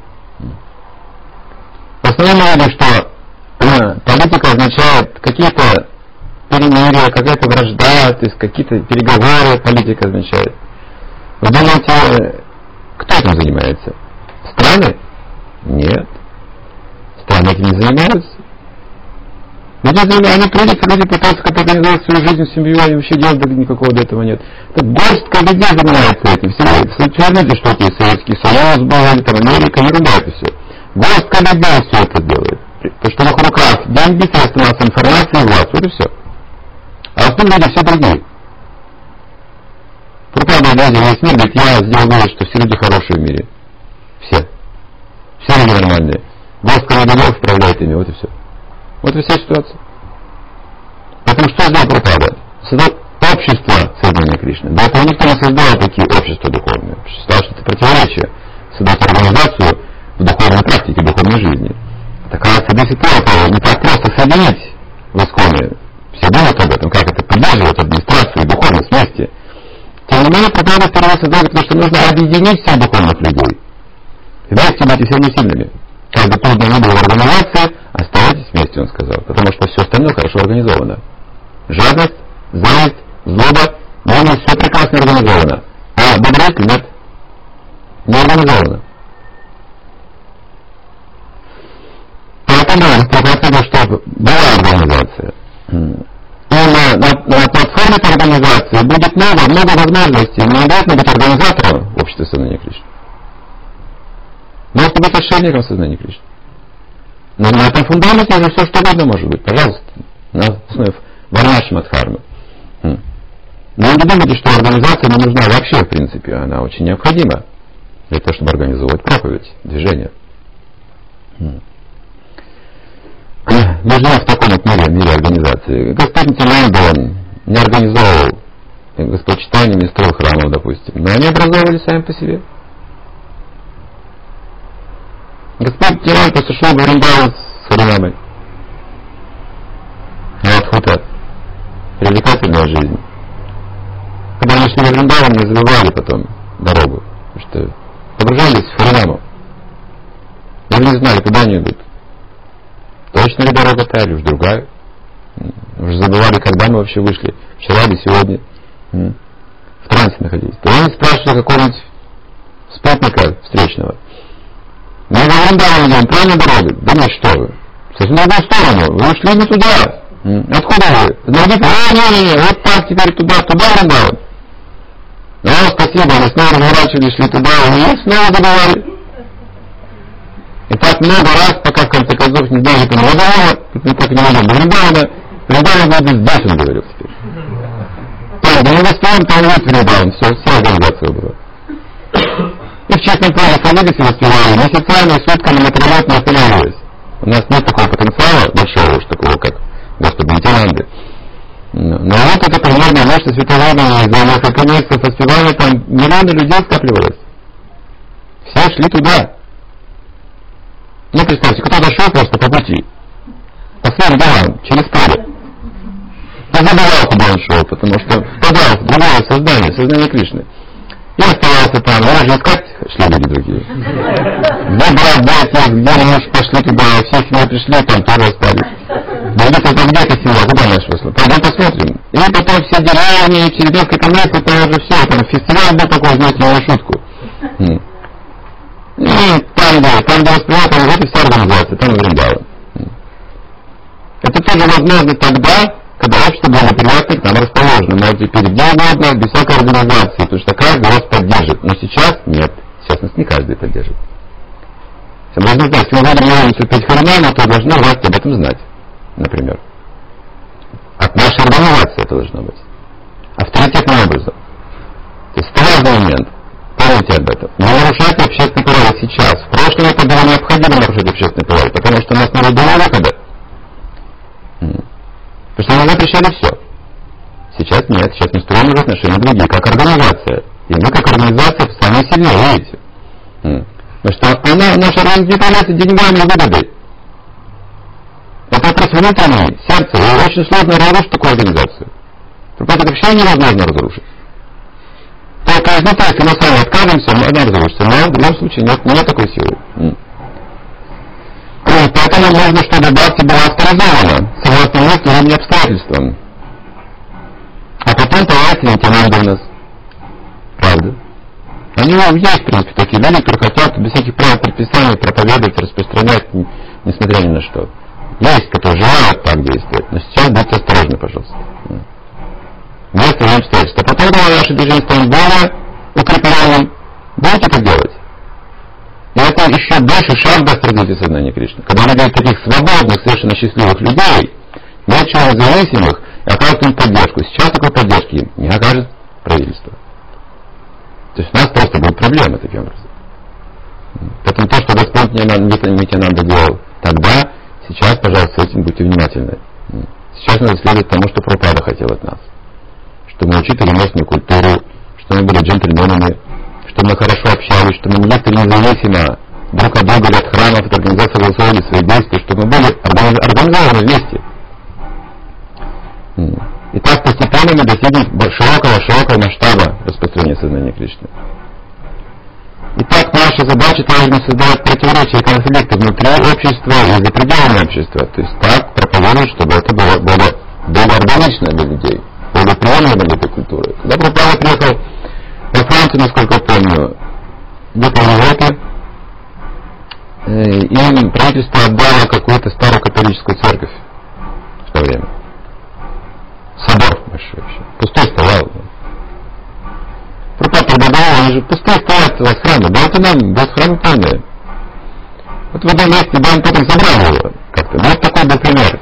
S1: В основном мы видим, что э, политика означает какие-то перемирия, какая-то вражда, то есть какие-то переговоры политика означает. Вы думаете, кто этим занимается? Страны? Нет. Страны этим не занимаются. Люди, они трудятся, люди пытаются как-то организовать свою жизнь, семью, и вообще дела никакого до этого нет. Так горстка людей занимается этим. Все знаете, что такие Советский Союз был, там Америка, не рубают и все. Горстка людей все это делает. Потому что в их руках деньги, средства массовой информации и власть. Вот и все. потом люди все другие. Прабхупада, глядя на весь мир, говорит, я сделал вывод, что все люди хорошие в мире. Все. Все люди нормальные. Горстка недовольных управляет ими, вот и все. Вот и вся ситуация. Поэтому что сделал Прабхупада? Создал общество сознания Кришны. До этого никто не создавал такие общества духовные. Считал, что это противоречие. Создать организацию в духовной практике, в духовной жизни. Такая до сих пор это не так просто соединить в Исконе. Все думают об этом, как это поддерживать администрацию и духовность вместе. Тем не менее, Прабхупада впервые создал, потому что нужно объединить всех духовных людей. И вместе быть всеми сильными. Как бы трудно ни было в организации, оставайтесь вместе, он сказал. Потому что все остальное хорошо организовано. Жадность, зависть, злоба, ненависть, все прекрасно организовано. А добродетель нет. Не организовано. Поэтому Прабхупада, что была организация. И на, на, на платформе этой организации будет много, много возможностей. Не обязательно быть организатором общества сознания Кришны. Можно быть отшельником сознания Кришны. Но на этом фундаменте уже все что угодно может быть. Пожалуйста. На основе Варнаши Мадхармы. Но не думайте, что организация не нужна вообще, в принципе. Она очень необходима для того, чтобы организовывать проповедь, движение. Мы живем в таком вот мире, мире организации. Господь Нитянанда не организовывал, Господь Чайтанья не строил храмов, допустим. Но они образовывались сами по себе. Господь Нитянанда просто шел в Вриндаван с Харинамой. Радхута. Привлекательная жизнь. Когда они шли в Вриндаван, не забывали потом дорогу. Потому что погружались в Харинаму. Даже не знали, куда они идут. Точно ли дорога-то, или уж другая? Уже забывали, когда мы вообще вышли. Вчера или сегодня. В трансе находились. То они спрашивали какого-нибудь спутника встречного. Мы в Вриндаван идем, правильно дорога? Да нет, что вы. Совсем на другую сторону. Вы ушли не туда. Откуда вы? Найдите. А, не-не-не, вот так теперь туда, туда Вриндаван. Ну, спасибо, мы снова разворачивались, шли туда, и снова забывали. И так много раз, пока в конце концов не дали там Вриндавана, мы так не можем до Вриндавана. Вриндаван будет здесь, он говорил теперь. Так, да мы воспеваем, там вот Вриндаван, все, вся организация была. И в честном плане садились и воспевали, месяцами, сутками напролет не останавливаясь. У нас нет такого потенциала большого уж такого, как Господь Нитянанды. Но вот это примерно наше светование, за несколько месяцев воспевания там миллионы людей скапливалось. Все шли туда. Ну, представьте, кто-то шел просто по пути, по своим делам, через поле. И забывал, куда он шел, потому что впадал в другое сознание, сознание Кришны. И оставался там, его же искать шли люди другие. Где брат, где отец, где муж, пошли туда, все семьи пришли, там тоже остались. Да где-то там где-то семья, куда наша вышла? Пойдем посмотрим. И потом все деревни, через несколько месяцев, это уже все, там фестиваль был такой, знаете, на шутку. И там, да, там, где воспевал, там вот и вся организация, там и Вриндаван. Это тоже возможно тогда, когда общество благоприятно к нам расположено. Можете пить где угодно, без всякой организации, потому что каждый вас поддержит. Но сейчас нет. Сейчас нас не каждый поддержит. Все должны знать, если мы будем на улицу петь Харинаму, то должны власти об этом знать. Например. От нашей организации это должно быть. Авторитетным образом. То есть это важный момент. Помните об этом. Не нарушайте общественный порядок сейчас. В прошлом это было необходимо нарушать общественный порядок, потому что у нас не было выхода. Потому что мы запрещали все. Сейчас нет. Сейчас мы строим уже отношения другие, как организация. И мы как организация самые сильные, видите. Потому что она, наша организация не управляется деньгами и выгодой. Это вопрос внутренний, сердце. И очень сложно разрушить такую организацию. Это вообще невозможно разрушить. Только изнутри, если мы сами откажемся, она разрушится. Но в любом случае нет, нет такой силы. И поэтому нужно, чтобы бхакти была авторизована, согласно местным и обстоятельствам. А потом появится Нитянанда у нас. Правда. Они есть, в принципе, такие люди, которые хотят без всяких правил предписаний проповедовать, распространять, несмотря ни на что. Есть, которые желают так действовать. Но сейчас будьте осторожны, пожалуйста. Место и обстоятельства. Потом, когда наше движение станет более укрепленным, будете так делать. И это еще больше шаг даст развитию сознания Кришны. Когда мы видим таких свободных, совершенно счастливых людей, ни от чего зависимых, и оказывать им поддержку. Сейчас такой поддержки им не окажет правительство. То есть у нас просто будут проблемы таким образом. Поэтому то, что Господь Нитьянанда делал тогда, сейчас, пожалуйста, с этим будьте внимательны. Сейчас надо следовать тому, что Прабхупада хотел от нас. Что мы учили ремесленную культуру, что мы были джентльменами, что мы хорошо общались, что мы не ездили независимо друг от друга от храмов, от организации согласовали свои действия, чтобы мы были организованы вместе. И так постепенно мы достигнем широкого-широкого масштаба распространения сознания Кришны. Итак, наша задача также не создавать противоречия и конфликты внутри общества и за пределами общества. То есть так проповедовать, чтобы это было, было, было органично для людей, было приемлемо для этой культуры. Когда Прабхупада приехал во Францию, насколько я помню, где-то в Европе, им правительство отдало какую-то старую католическую церковь в то время. Собор большой вообще. Пустой стоял. Прабхупада предлагал, они же пустой стоят у вас храмы. Дайте нам, вот храмы полные. Вот в одном месте, да, он потом забрал его как-то. Вот такой был пример.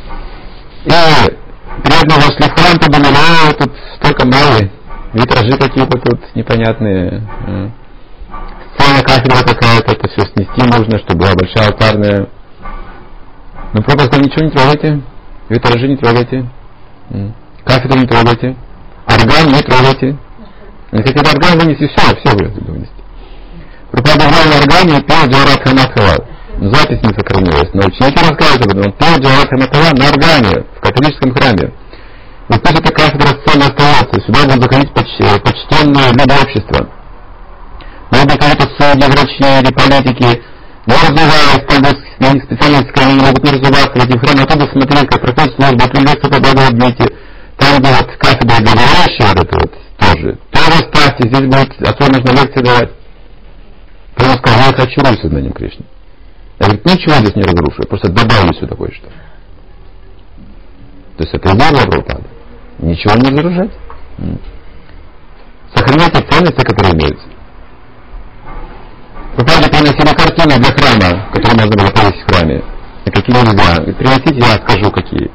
S1: И приятно вошли в храм, подумали, а, тут столько малый. Витражи какие-то тут непонятные. Сцена, кафедра какая-то, это все снести нужно, чтобы была большая алтарная. Но Прабхупада сказал, ничего не трогайте, витражи не трогайте, кафедру не трогайте, орган не трогайте. Если хотите орган вынести, все, все вы вынести. Прабхупада брал на органе и пел Джаварат Хаматхава. Запись не сохранилась, но ученики рассказывают об этом. Он пел Джаварат Хаматхава на органе в католическом храме. И пусть эта кафедра сцена остается, сюда будут заходить поч- почтенные люди общества. Может быть, какие-то судьи, врачи или политики, но развиваясь, там на них специальные скамьи могут не развиваться в этих храмах, оттуда смотреть, как проходит служба, приветствие по Бхагавад-гите, там будет кафедра для говорящих, вот это вот тоже. Тоже ставьте, здесь будет, а то нужно лекции давать. Прямо сказал, я хочу русь сознанием Кришны. Я говорю, ничего здесь не разрушу, я просто добавлю сюда кое-что. То есть это идея Прабхупады. Ничего не разрушать. Сохраняйте ценности, которые имеются. Прабхупаде приносили картины для храма, которые можно было повесить в храме. И какие нельзя. И приносите, я скажу, какие.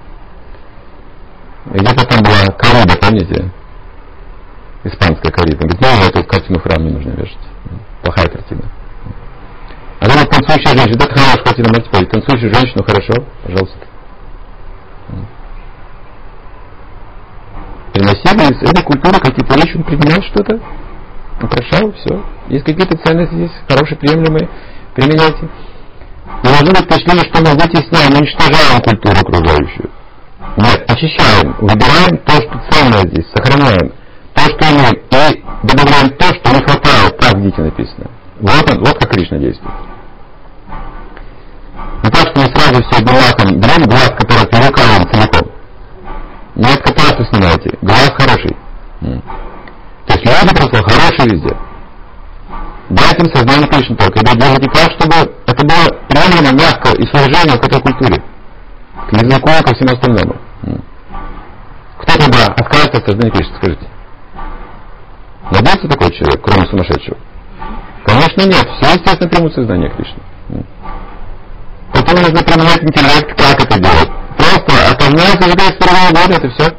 S1: И где-то там была корида, помните? Испанская корида. Говорит, ну, эту картину в храм не нужно вешать. Плохая картина. А там вот танцующая женщина. Это хорошая картина, можете повесить. Танцующую женщину, хорошо, пожалуйста. Приносили из этой культуры какие-то вещи, он применял что-то, украшал, все. Есть какие-то ценности здесь, хорошие, приемлемые, применяйте. Не должно быть впечатление, что мы вытесняем, уничтожаем культуру окружающую. Нет, очищаем, выбираем то, что ценное здесь, сохраняем то, что имеем, и добавляем то, что не хватает, так в Гите написано. Вот он, вот как Кришна действует. Не так, что мы сразу все глазом берем глаз, который привыкаем целиком. Нет, катасту снимаете. Глаз хороший. Mm. То есть люди просто хорошие везде. Дайте им сознание Кришны только. И делайте так, чтобы это было приемлемо, мягко и с уважением к этой культуре. К языку, ко всему остальному. Mm. Кто тогда откажется от сознания Кришны, скажите? Найдется такой человек, кроме сумасшедшего? Конечно нет. Все, естественно, примут сознание Кришны. Mm. Поэтому нужно применять интеллект, как это делать. Просто осознать уже с первого года, это все.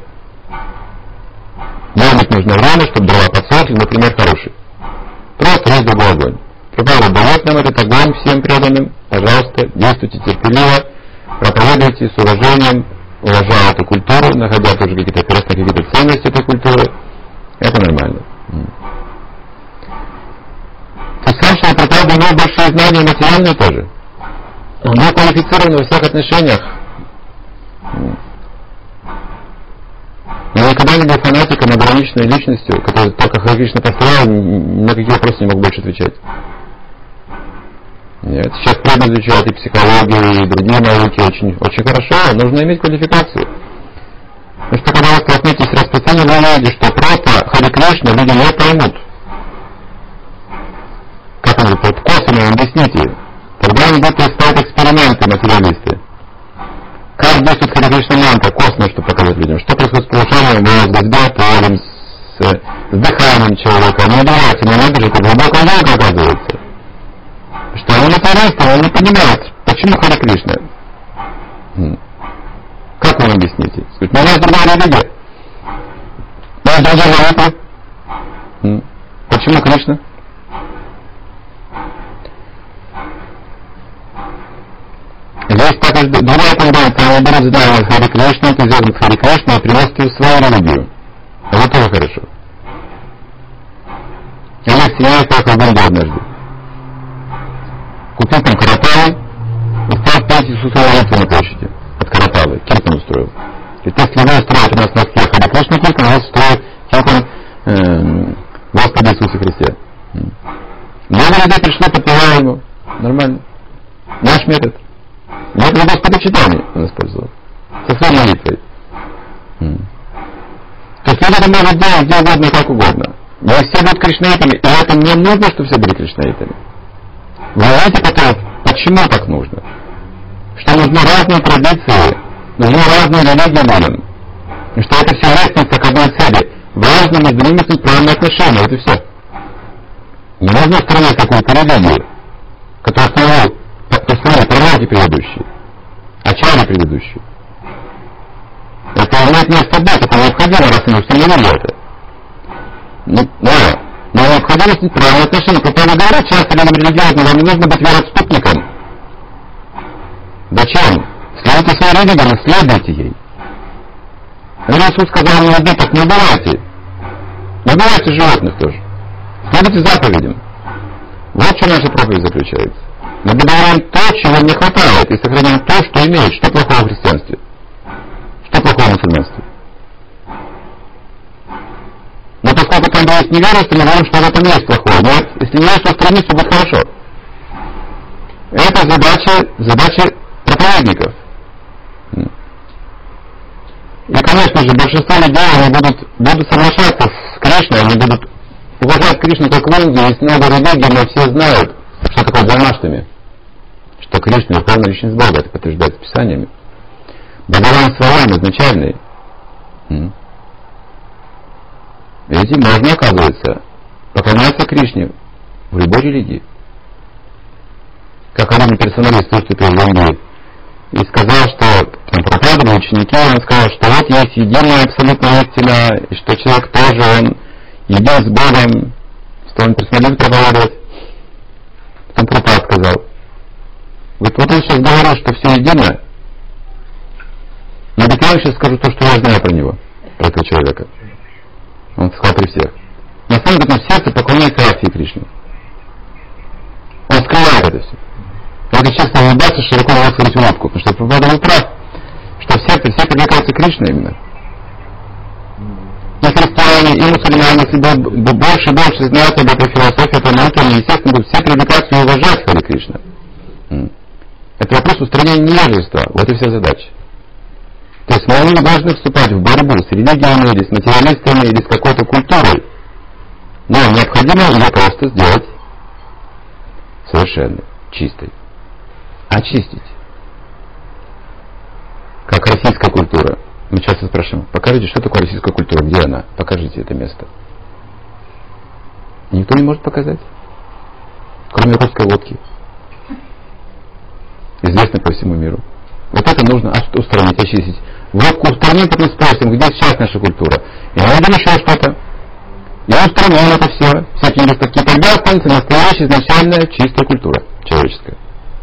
S1: Может быть, нужно время, чтобы дрова подсохли, например, хороший. Просто есть другой огонь. Прабхупада дает нам этот огонь всем преданным. Пожалуйста, действуйте терпеливо, проповедуйте с уважением, уважая эту культуру, находя тоже какие-то интересные какие-то ценности этой культуры. Это нормально. То есть сам Шрила Прабхупада имел большие знания материальные тоже. Он был квалифицирован во всех отношениях. Я никогда не был фанатиком, ограниченной личностью, который только Харе Кришна построил, ни на какие вопросы не мог больше отвечать. Нет, сейчас преданно изучают и психологию, и другие науки очень, очень хорошо, нужно иметь квалификацию. Потому что когда вы столкнетесь с распространением, вы увидите, что просто Харе Кришна люди не поймут. Как он говорит, вот косвенно объясните. Тогда они будут ставить эксперименты, материалисты. Как действует Харе Кришна мантра, косвенно, чтобы показать людям, что происходит с повышением мозга, с биополем, с, с дыханием человека. Не удивляйтесь, но это же это глубокая наука, оказывается. Что они материалисты, они не понимают, почему Харе Кришна. Как он объясните. Скажите, ну у нас другая религия. У нас другая молитва. Почему Кришна? Здесь также другая тенденция, они берут задание Хари Кришна, энтузиазм Хари Кришна и приносят ее в свою религию. Это тоже хорошо. Я в семье поехал в Индию однажды. Купил там карапалы и стал петь Иисуса молитву на площади. От карапалы. Киртан устроил. И то, если вы устроите у нас на всех Хари Кришна Киртан, у нас устроит Киртан э, Господи Иисусе Христе. Много людей пришло, подпевая ему. Нормально. Наш метод. Метод Господа читания он использовал. Со своей молитвой. То есть люди это могут делать где угодно, как угодно. Не все будут кришнаитами, и это не нужно, чтобы все были кришнаитами. Вы знаете потом, почему так нужно? Что нужны разные традиции, нужны разные религии людям. И что это все лестница к одной цели. Важно между ними иметь правильные отношения, это все. Не нужно устранять какую-то религию, которая установила, установила пророки предыдущие, ачарьи предыдущие. Это имеет место быть, это необходимо, раз они установили это. Но, но, но необходимо иметь правильные отношения. Потому говорят часто людям религиозным, вам не нужно быть вероотступником. Зачем? Следуйте своей религии, но следуйте ей. Иисус сказал, не убитых, не убивайте. Не убивайте животных тоже. Следуйте заповедям. Вот что наша проповедь заключается. Мы добавляем то, чего не хватает, и сохраняем то, что имеет. Что плохого в христианстве? Что плохого в мусульманстве? Но поскольку там есть неверность, мы говорим, что в этом есть плохое. Но если неверство устранить, то будет хорошо. Это задача, задача проповедников. И, конечно же, большинство людей они будут, будут соглашаться с Кришной, они будут уважать Кришну как в Индии. Есть много религий, но все знают, что такое джанаштами. Что Кришна верховная личность Бога, это подтверждается Писаниями. Бхагаван Сварам изначальный. Видите, можно, оказывается, поклоняться Кришне в любой религии. Как один персоналист выступил в Индии и сказал, что там, проповедовали ученики, он сказал, что вот есть единая абсолютная истина, и что человек тоже, он един с Богом, что он персоналист проповедовать. Потом Прабхупада сказал, вот, вот он сейчас говорит, что все едино, но я сейчас скажу то, что я знаю про него, про этого человека. Он сказал при всех. На самом деле, в сердце поклоняется Радхе Кришне. Он скрывает это все. Надо честно улыбаться, широко раскрыть улыбку, потому что Прабхупада был прав, что в сердце все привлекаются к Кришне именно. И христиане, и мусульмане, если будут больше и больше знать об этой философии, про науки, они, естественно, будут все привлекаться и уважать Хари Кришна. Это вопрос устранения невежества. Вот и вся задача. То есть мы не должны вступать в борьбу с религиями, или с материалистами, или с какой-то культурой. Но необходимо ее просто сделать совершенно чистой. Очистить. Как российская культура. Мы часто спрашиваем, покажите, что такое российская культура, где она? Покажите это место. И никто не может показать. Кроме русской водки. Известной по всему миру. Вот это нужно устранить, очистить. Водку устраним, потом спросим, где сейчас наша культура. И найдем еще что-то. И устраним это все. Всякие недостатки. Тогда останется настоящая, изначальная, чистая культура человеческая.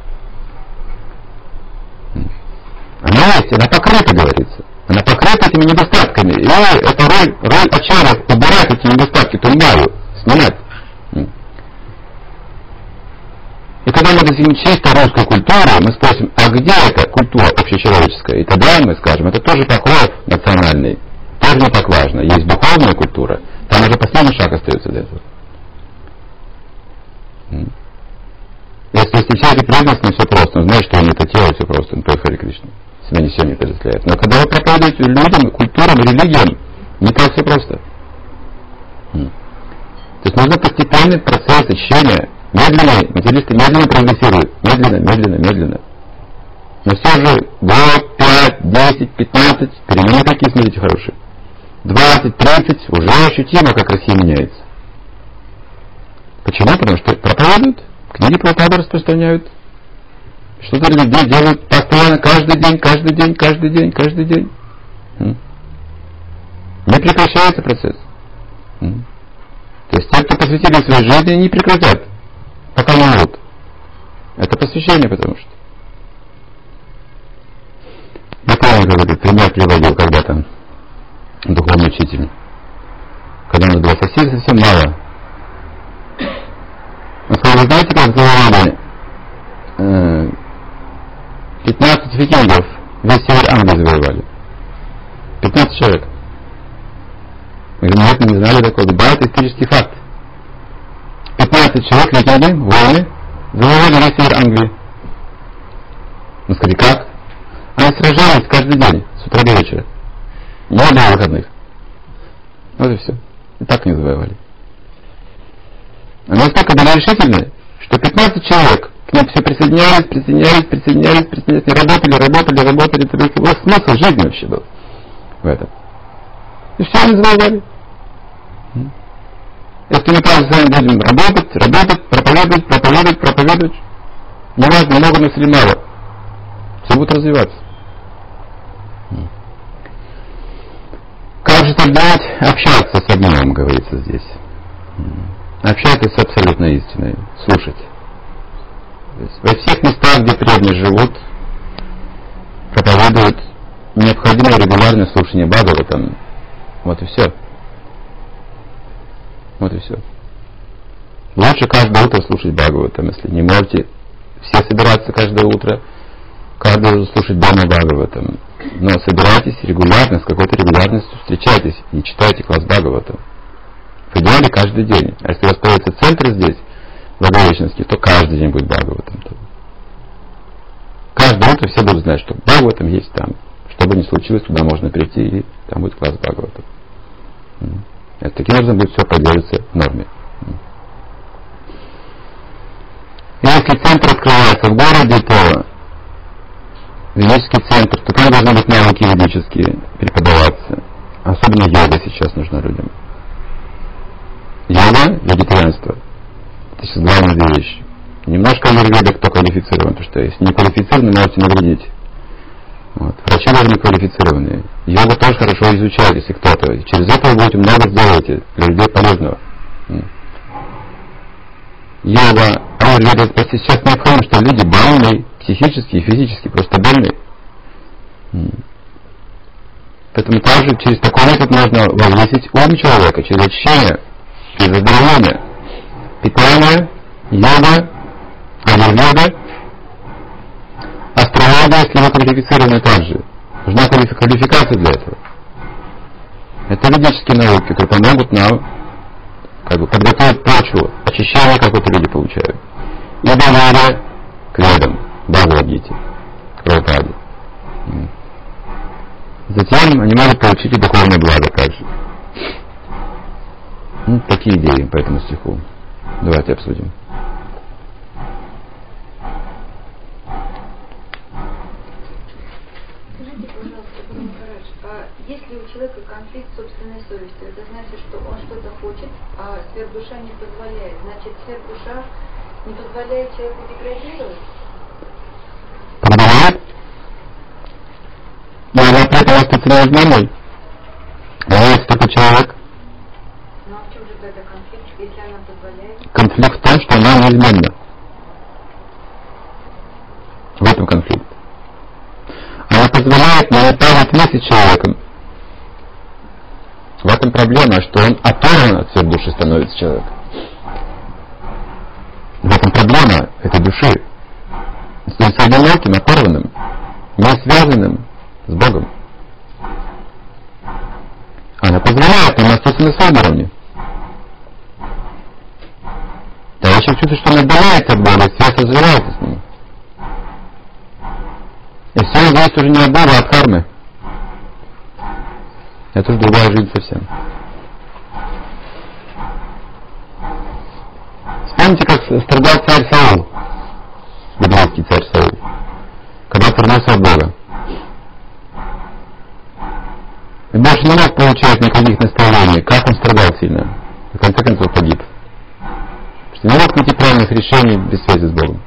S1: Она есть, она покрыта, говорится. Она покрыта этими недостатками. И это роль, роль ачарьев убирать эти недостатки, тумбаю, снимать. И когда мы достигнем чисто русской культуры, мы спросим, а где эта культура общечеловеческая? И тогда мы скажем, это тоже поклон национальный. Тоже не так важно. Есть духовная культура. Там уже последний шаг остается для этого. Если встречаете преданность, все просто. Он знает, что он это тело, все просто. Он только Хари Кришна. Себя не всем не перечисляет. Но когда вы проповедуете людям, культурам, религиям, не так все просто. То есть нужно постепенный процесс очищения. Медленный, материалисты медленно прогрессируют. Медленно, медленно, медленно. Но все же год, пять, десять, пятнадцать, перемены какие, смотрите, хорошие. двадцать, тридцать, уже ощутимо, как Россия меняется. Почему? Потому что проповедуют, книги Прабхупады распространяют. Что-то людей делают постоянно, каждый день, каждый день, каждый день, каждый день. прекращается процесс. То есть те, кто посвятили своей жизни, не прекратят, пока не умрут. Это посвящение, потому что. Я помню, как этот пример приводил когда-то духовный учитель. Когда у нас было совсем-совсем мало. Он сказал, вы знаете, как завоевали э, пятнадцать викингов, весь север Англии завоевали. пятнадцать человек. Мы говорим, нет, мы не знали такого. Да, это исторический факт. пятнадцать человек, викинги, воины, завоевали весь север Англии. Ну, скажи, как? Они сражались каждый день, с утра до вечера. Не было выходных. Вот и все. И так не завоевали. Они настолько были решительны, что пятнадцать человек к ним все присоединялись, присоединялись, присоединялись, присоединялись, работали, работали, работали. Это был смысл жизни вообще был в этом. И все они завоевали. Если мы также с вами будем работать, работать, проповедовать, проповедовать, проповедовать, неважно, много нас или мало, все будет развиваться. Как же тогда общаться с огнем, говорится здесь? Общаться с абсолютной истиной, слушать. То есть во всех местах, где преданные живут, проповедуют, необходимо регулярное слушание Бхагаватам. Вот и все. Вот и все. Лучше каждое утро слушать Бхагаватам, если не можете все собираться каждое утро, каждое утро слушать дома Бхагаватам. Но собирайтесь регулярно, с какой-то регулярностью встречайтесь и читайте класс Бхагаватам. В идеале каждый день. А если у вас появится центр здесь, в Благовещенске, то каждый день будет Бхагаватам. Каждое утро все будут знать, что Бхагаватам есть там. Что бы ни случилось, туда можно прийти, и там будет класс Бхагаватам. Это таким образом будет все поддерживаться в норме. И если центр открывается в городе, то ведический центр, то там должны быть навыки ведические преподаваться. Особенно йога сейчас нужна людям. Йога, вегетарианство. Это сейчас главные две вещи. Немножко аюрведа, кто квалифицирован, потому что если не квалифицированы, можете навредить. Вот. Врачи должны квалифицированные. Йогу тоже хорошо изучать, если кто-то. И через это вы будете много сделаете для людей полезного. Йога, аюрведа, просто сейчас необходимо, что люди больные, психически и физически, просто больные. Поэтому также через такой метод можно возвысить ум человека, через очищение, через оздоровление. Питание, йога, аюрведа, астрология, если вы квалифицированы также. Нужна квалификация для этого. Это ведические науки, которые помогут нам как бы подготовить почву, очищение какой-то люди получают. И доверие к ведам, Бхагавад-гите, к Прабхупаде. Затем они могут получить и духовное благо также. Ну, такие идеи по этому стиху. Давайте обсудим.
S3: Скажите, пожалуйста, Гуру Махарадж, а если у человека конфликт с собственной совестью, это значит, что он что-то хочет, а сверхдуша не позволяет. Значит, сверхдуша не позволяет человеку деградировать?
S1: Позволяет? Но она при этом остается неизменной. Понимаете, такой человек?
S3: Ну а в чем же тогда конфликт, если она позволяет?
S1: Конфликт в том, что она неизменна. В этом конфликт. Она позволяет не направить мысли человеком. В этом проблема, что он оторван от своей души становится человек. В этом проблема этой души. Становится одиноким, оторванным, не связанным с Богом. Она позволяет ему остаться на своем уровне. Тогда человек чувствует, что он отдаляется от Бога, и связь развивается с ним. И все зависит уже не от Бога, а от кармы. Это уже другая жизнь совсем. Вспомните, как страдал царь Саул, библейский царь Саул, когда отвернулся от Бога. И больше не мог получать никаких наставлений, как он страдал сильно. В конце концов погиб. Потому что не мог найти правильных решений без связи с Богом.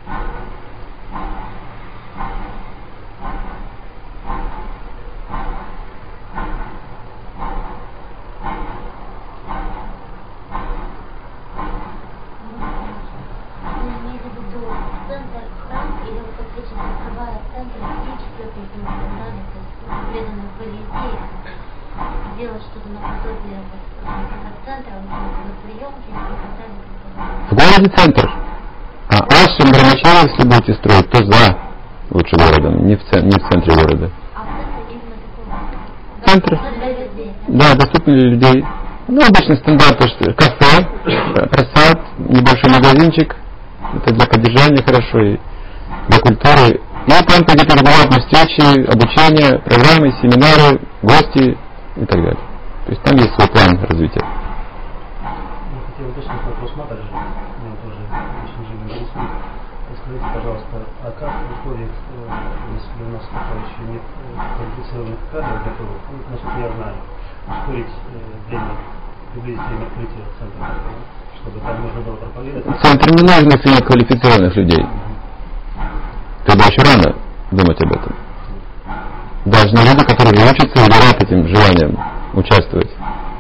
S4: насколько мы сказали, то есть преданные были идеи, сделать что-то наподобие вот, как центра, вот, приемки и так далее.
S1: В городе центр. А ашрам Брамачари, если будете строить, то за лучше городом, не в, цен, не в центре города.
S4: А в центре именно такого?
S1: Центр. Да, доступно для людей. Ну, обычно стандарт, что кафе, просад, небольшой магазинчик. Это для поддержания хорошо и для культуры. И там какие-то регулярные встречи, обучение, программы, семинары, гости и так далее. То есть там есть свой план развития.
S5: Я хотел уточнить вопрос Мата же, меня тоже очень живо интересует. Скажите, пожалуйста, а как в условиях, если у нас пока еще нет квалифицированных кадров готовых, ну, насколько я знаю, ускорить время, приблизить время открытия центра, чтобы там можно было проповедовать?
S1: В центре не нужно принять квалифицированных людей. Тогда еще рано думать об этом. Должны люди, которые учатся и горят этим желанием участвовать.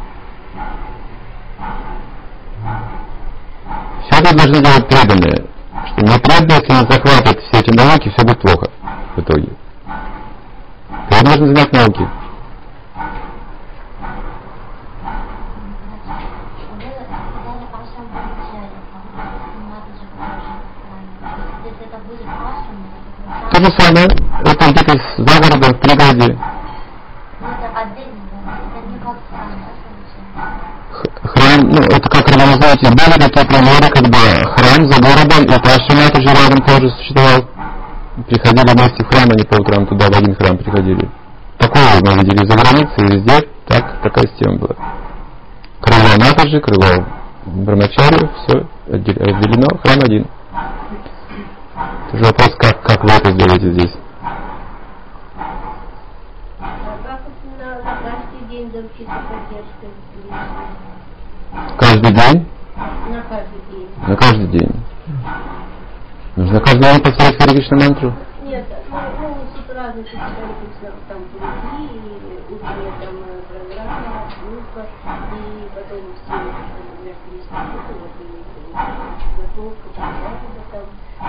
S1: Все это должны делать преданные. Что непреданные, если не захватывают все эти науки, все будет плохо в итоге. Ты должен знать науки. То же самое, это где-то за городом, в пригороде. Храм, ну это как вы знаете, были такие примеры, когда храм за городом, и Пашина тоже рядом тоже существовал. Приходили вместе в храм, они по утрам туда в один храм приходили. Такое мы видели за границей, везде так, такая система была. Крыло Матаджи, крыло Брамачари, все отделено, храм один. Это же вопрос, как, как вы это сделаете здесь. Каждый день?
S4: На каждый день.
S1: На каждый день. Нужно каждый день повторять Харе Кришна мантру?
S4: Нет, ну, ну с утра, значит, Харе Кришна там пути, и утренняя там программа, группа, и потом все Харе Кришна, вот, и готовка, там,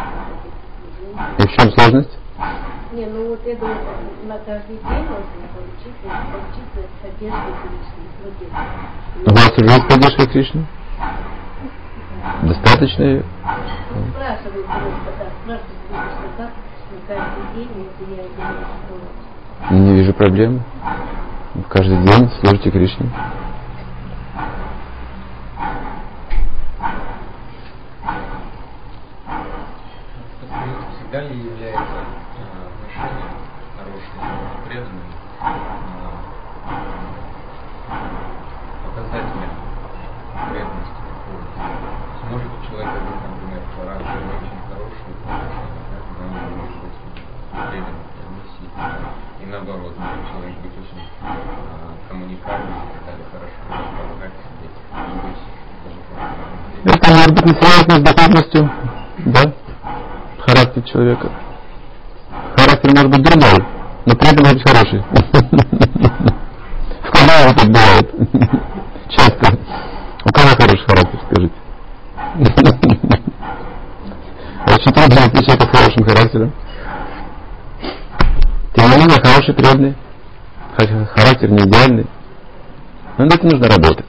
S1: и в чем сложность?
S4: Не, ну вот я говорю, на каждый день можно получиться, получиться поддержку Кришны.
S1: У вас уже есть поддержка Кришны? Достаточно ее?
S4: Ну, спрашивают просто, да, спрашивают, как на каждый день, если я делаю что-то.
S1: Не вижу проблем. Каждый день служите Кришне.
S6: Всегда ли является отношение хорошее, преданное, показателем преданности духовности? Может человек, например, характер очень хороший, но он не может быть преданным миссии. И наоборот, может человек быть очень коммуникабельным и так далее, хорошо, помогать себе и быть даже.
S1: Это может быть не связано с духовностью, да? Характер человека. Характер может быть дурной, но при этом может быть хороший. В кого это бывает? Часто. У кого хороший характер, скажите? Очень трудно найти человека с хорошим характером. Тем не менее, хороший, преданный. Характер не идеальный. Но над этим нужно работать.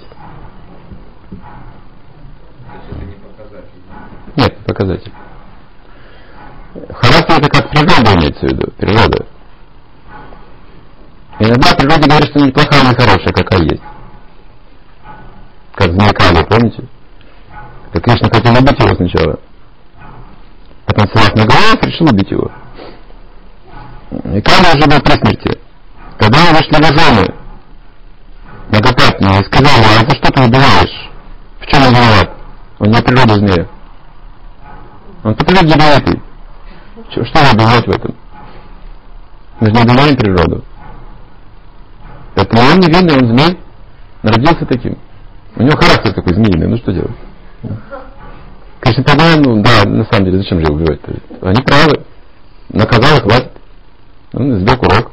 S6: Это не показатель.
S1: Нет, не показатель. Характер это как природа имеется в виду, природа. Иногда природа говорит, что неплохая, не хорошая, какая есть. Как змея Кали, помните? Это Кришна хотел убить его сначала. Потом целак на голову, решил убить его. И Кали уже был при смерти. Когда они вышли в жены, многократно, и сказали, а за что ты убиваешь? В чем он виноват? Он не природа змея. Он по природе ядовитый. Что вы обвинять в этом? Мы же не обвиняем природу. Поэтому он невинный, он змей. Народился таким. У него характер такой змеиный, ну что делать? Конечно, тогда, ну да, на самом деле, зачем же его убивать-то? Они правы. Наказал, хватит. Он извлек урок.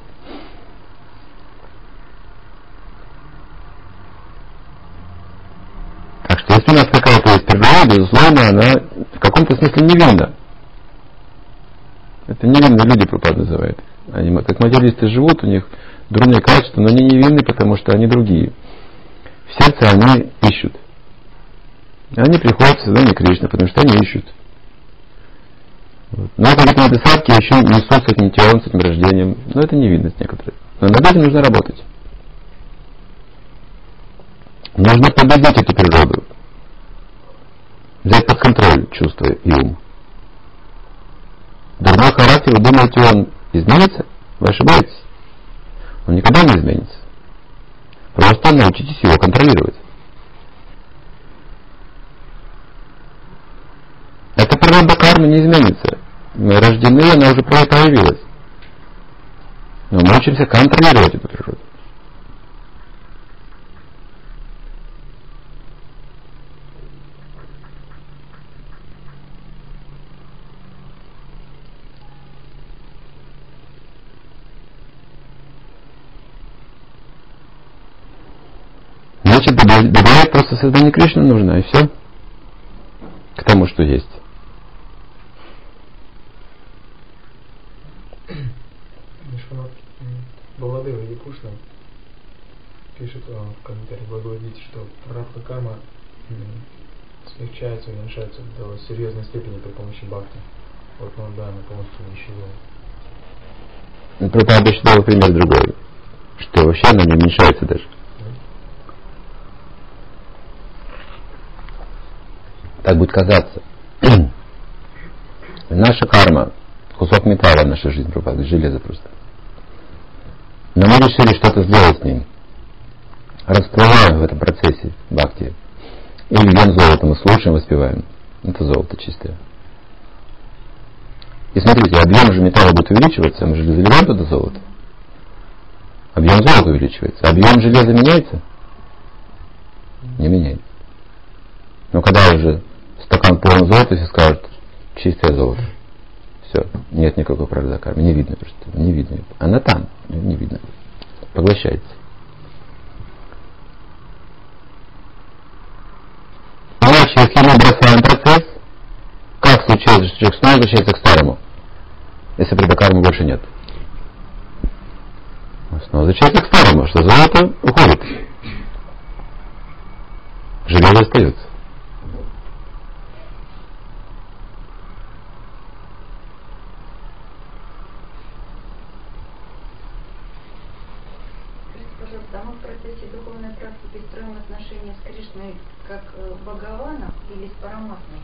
S1: Так что если у нас какая-то есть природа, безусловно, она в каком-то смысле невинна. Это невинные люди Прабхупада называет. Они как материалисты живут, у них дурные качества, но они невинны, потому что они другие. В сердце они ищут. Они приходят в сознание Кришны, потому что они ищут. Вот. Но какие-то недостатки еще несут с этим телом, с этим рождением. Но это невинность некоторая. Но над этим нужно работать. Нужно победить эту природу. Взять под контроль чувства и ум. Дурной характер, вы думаете, он изменится? Вы ошибаетесь. Он никогда не изменится. Просто научитесь его контролировать. Эта природа кармы не изменится. Мы рождены, она уже проявилась. Но мы учимся контролировать эту природу. Значит, добавлять просто сознание Кришны нужно, и все. К тому, что есть.
S2: Баладева Якушна пишет в комментарии Бхагавад-гите, что прарабдха карма смягчается, уменьшается до серьезной степени при помощи бхакти. Вот, ну да, она полностью не исчезает.
S1: Прабхупада еще дал пример другой, что вообще она не уменьшается даже. Так будет казаться. Наша карма, кусок металла в нашей жизни, Прабхупада, железо просто. Но мы решили что-то сделать с ним. Расплываем в этом процессе бхакти. Или льем золото, мы слушаем, воспеваем. Это золото чистое. И смотрите, объем же металла будет увеличиваться, мы же заливаем туда золото. Объем золота увеличивается. Объем железа меняется? Не меняется. Но когда уже стакан полный золота, все скажут, чистое золото. Все, нет никакой прарабдха кармы, не видно просто, не видно. Она там, не видно. Поглощается. Иначе, если мы бросаем процесс, как случается, что человек снова возвращается к старому, если прарабдха кармы больше нет? Он снова возвращается к старому, что золото уходит. Железо остается.
S3: А мы в процессе духовной практики строим отношения с Кришной как Бхагаваном или с Параматмой?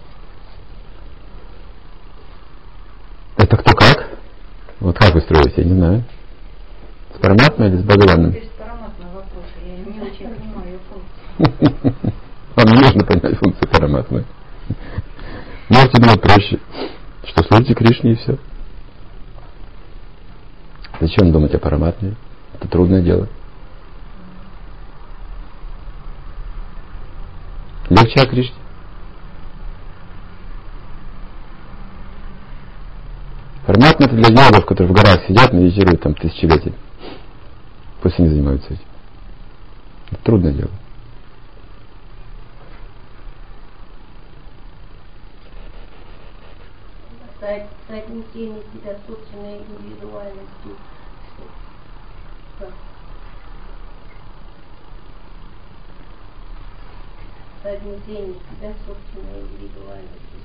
S1: Это кто как? Вот как вы строите, я не знаю. С Параматмой или с Бхагаваном?
S3: С Параматмой вопрос, я не очень понимаю ее функцию.
S1: Вам не нужно понять функцию Параматмы. Можете думать проще, что служите Кришне и все. Зачем думать о Параматме? Это трудное дело. Легче о Кришне. Параматма — это для йогов, которые в горах сидят, медитируют там тысячелетия. Пусть они занимаются этим. Это трудное дело.
S4: Соотнесение себя с собственной индивидуальностью. Соотнесение себя с собственной индивидуальностью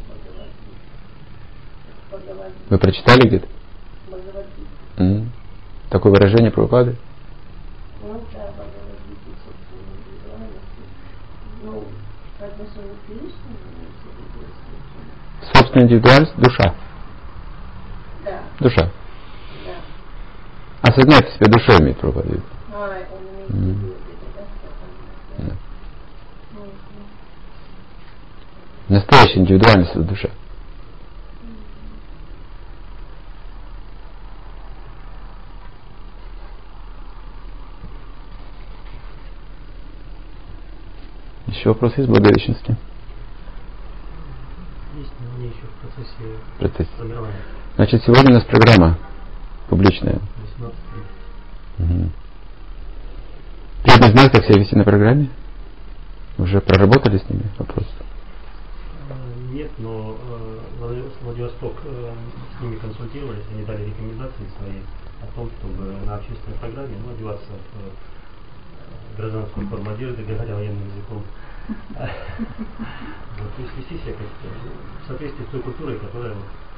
S4: с Бхагавад-гитой.
S1: Вы прочитали где-то?
S4: Бхагавад-гита.
S1: Mm-hmm. Такое выражение Прабхупады?
S4: Ну да, Бхагавад-гита собственной индивидуальности. Ну, по отношению к Кришне,
S1: собственная индивидуальность — душа.
S4: Да.
S1: Душа.
S4: Да.
S1: Осознайте себя душой, имеет Прабхупада.
S4: А, он имеет в виду, да, да.
S1: Настоящая индивидуальность — это душа. Еще вопрос есть, Благовещенский?
S5: Есть, но они еще в процессе,
S1: процессе.
S5: формирования.
S1: Значит, сегодня у нас программа публичная.
S5: восемнадцать.
S1: Угу. Первый знак, как себя вести на программе? Уже проработали с ними вопрос?
S5: Нет, но э, Владивосток э, с ними консультировались, они дали рекомендации свои. о том, чтобы на общественной программе ну, одеваться в гражданскую форму одежды, говоря военным языком. Вот, то есть вести себя как-то в соответствии с той культурой, которая...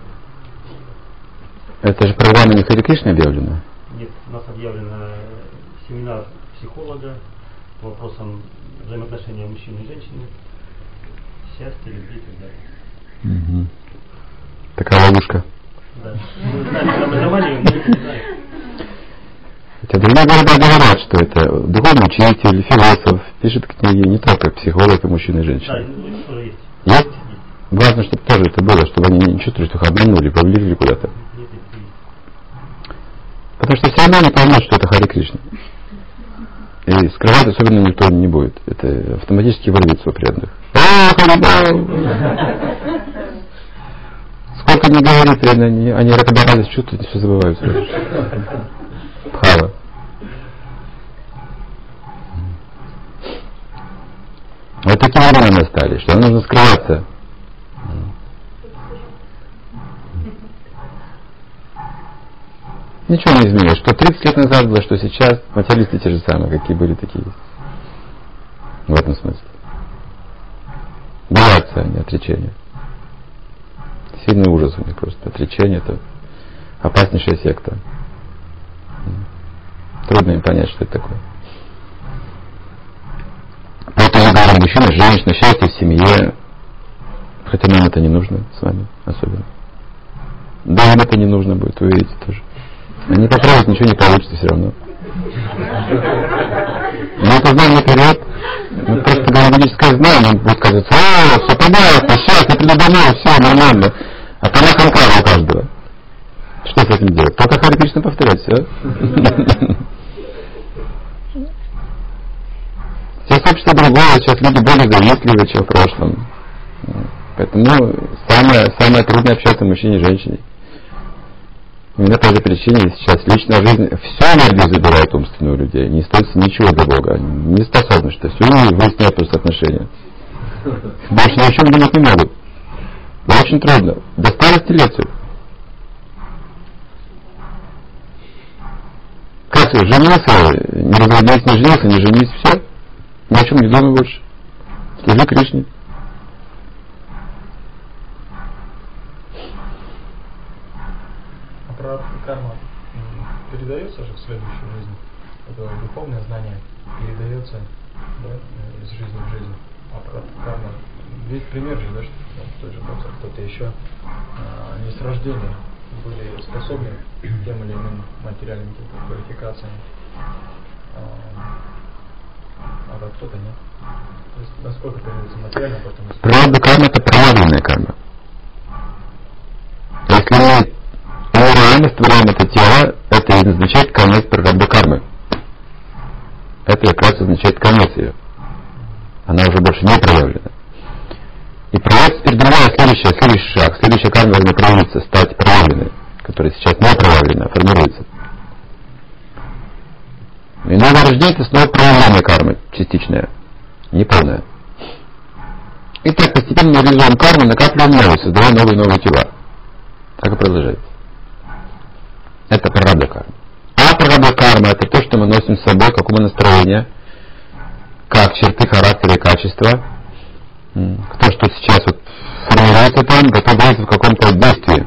S1: Это же программа не Хари Кришна объявлена?
S5: Нет, у нас объявлен семинар психолога по вопросам взаимоотношения мужчины и женщины, счастья, любви и так далее.
S1: Угу. Такая ловушка.
S5: Да. Мы знаем про образование, но это не знаем.
S1: Хотя другие города говорят, что это духовный учитель, философ, пишет книги не только психолог и мужчина и женщина.
S5: Да, это тоже есть.
S1: Есть? Есть. Важно, чтобы тоже это было, чтобы они не чувствовали, что их обманули, повлили куда-то. Потому что все равно они поймут, что это Хари Кришна. И скрывать особенно никто не будет. Это автоматически вырвется у преданных. Сколько не говорит преданные, они ракобарадость чувствуют и все забывают. Бхава. Вот такие времена настали, что нужно скрываться. Ничего не изменилось. Что тридцать лет назад было, что сейчас, материалисты те же самые, какие были, такие есть. В этом смысле. Боятся они отречения. Сильный ужас у них просто. Отречение — это опаснейшая секта. Трудно им понять, что это такое. Поэтому мы говорим, мужчина, женщина, счастье в семье. Хотя нам это не нужно с вами особенно. Да, им это не нужно будет, вы увидите тоже. Они попробуют, ничего не получится все равно. Мы это знаем наперед. Мы просто галактическое знание, он будет сказать: о, все понятно, сейчас я приду домой, все нормально. А там аханкара у каждого. Что с этим делать? Только Хари Кришна повторять, все. Сейчас общество другое, сейчас люди более завистливы, чем в прошлом. Поэтому самое, самое трудное общаться мужчине и женщине. Именно по этой причине сейчас личная жизнь всю энергию забирает умственную у людей. Не стоит ничего для Бога. Они не способны, что все не выясняют просто отношения. Больше ни о чем думать не могут. Очень трудно. До старости лет все. Как все? Женился, не разводись, не женился, не женись, все. Ни о чем не думай больше. Служи Кришне.
S2: Карма передается же в следующую жизнь. Это духовное знание передается, да, из жизни в жизнь. А карма, ведь пример же, да, что тот же Моцарт, кто-то еще а, не с рождения были способны тем или иным материальным квалификациям, а, а кто-то нет. То есть насколько передается материально, потом...
S1: Правда, карма — это правильная карма. Если мы умираем, оставляем это тело, это и означает конец прарабдха кармы. Это как раз означает конец ее. Она уже больше не проявлена. И проявится теперь другая, следующая, следующий шаг. Следующая карма должна проявиться, стать проявленной, которая сейчас не проявлена, а формируется. И новое рождение — это снова проявление кармы, частичное, неполное. И так постепенно мы реализуем карму, накапливаем новые, создаем новые и новые тела. Так и продолжается. Это прарабдха карма. А прарабдха карма — это то, что мы носим с собой, как умонастроение, как черты характера и качества. То, что сейчас вот формируется там, потом будет в каком-то действии.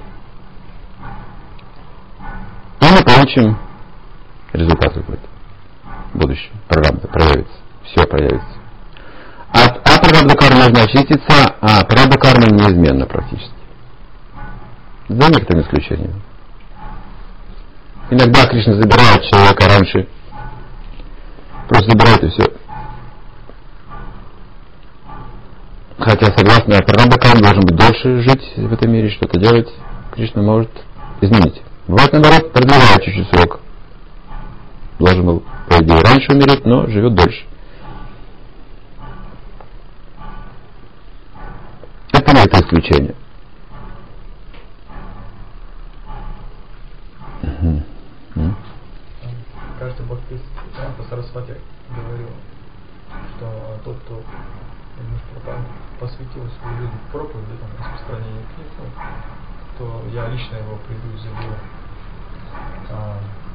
S1: И мы получим результат какой-то. В будущем. Прарабдха проявится. Все проявится. От а прарабдха кармы можно очиститься, а прарабдха карма неизменна практически. За некоторыми исключениями. Иногда Кришна забирает человека раньше. Просто забирает и все. Хотя, согласно прарабдха карме, должен быть дольше жить в этом мире, что-то делать. Кришна может изменить. Бывает, наоборот, продолжает чуть-чуть срок. Должен был, по идее, раньше умереть, но живет дольше. Это не это исключение.
S2: Кажется, Бхакти Сарасвати говорил, что тот, кто посвятил свою жизнь проповеди, там, распространению книг, то я лично его приду и заберу. А,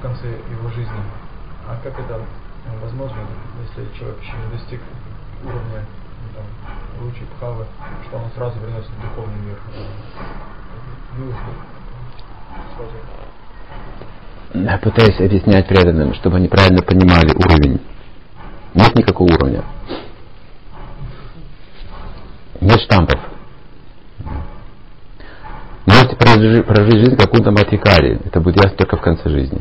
S2: конце его жизни. А как это ну, возможно, если человек еще не достиг уровня ну, там, ручи, бхавы, что он сразу приносит в духовный мир?
S1: Я пытаюсь объяснять преданным, чтобы они правильно понимали уровень. Нет никакого уровня. Нет штампов. Можете прожить, прожить жизнь как Кунта Матхикари. Это будет ясно только в конце жизни.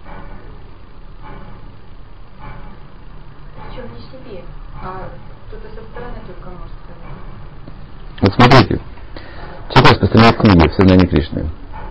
S3: Причем не себе, а кто-то со стороны только может сказать.
S1: Вот смотрите. Человек распространяет книги в сознании Кришны.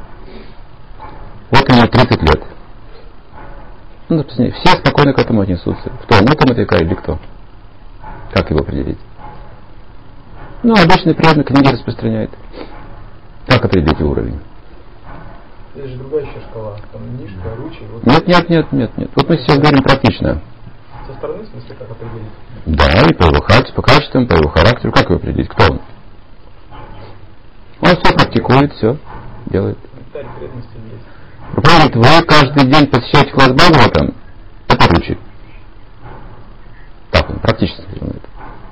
S1: Вот ему тридцать лет. Ну, все спокойно к этому отнесутся. Кто? Кунта Матхикари или кто? Как его определить? Ну, обычный преданный книги распространяет. Как определить уровень?
S2: Это же другая еще шкала. Там нишка, ручи. Вот
S1: нет, нет, нет, нет, нет. Вот мы сейчас говорим практично.
S2: Со стороны, в смысле, как определить?
S1: Да, и по его характеру, по качествам, по его характеру. Как его определить? Кто он? Он все практикует, все делает.
S2: Тарь преданности есть.
S1: Вы помните, вы каждый день посещаете класс Бхагаватам, это ручи. Так он практически делает.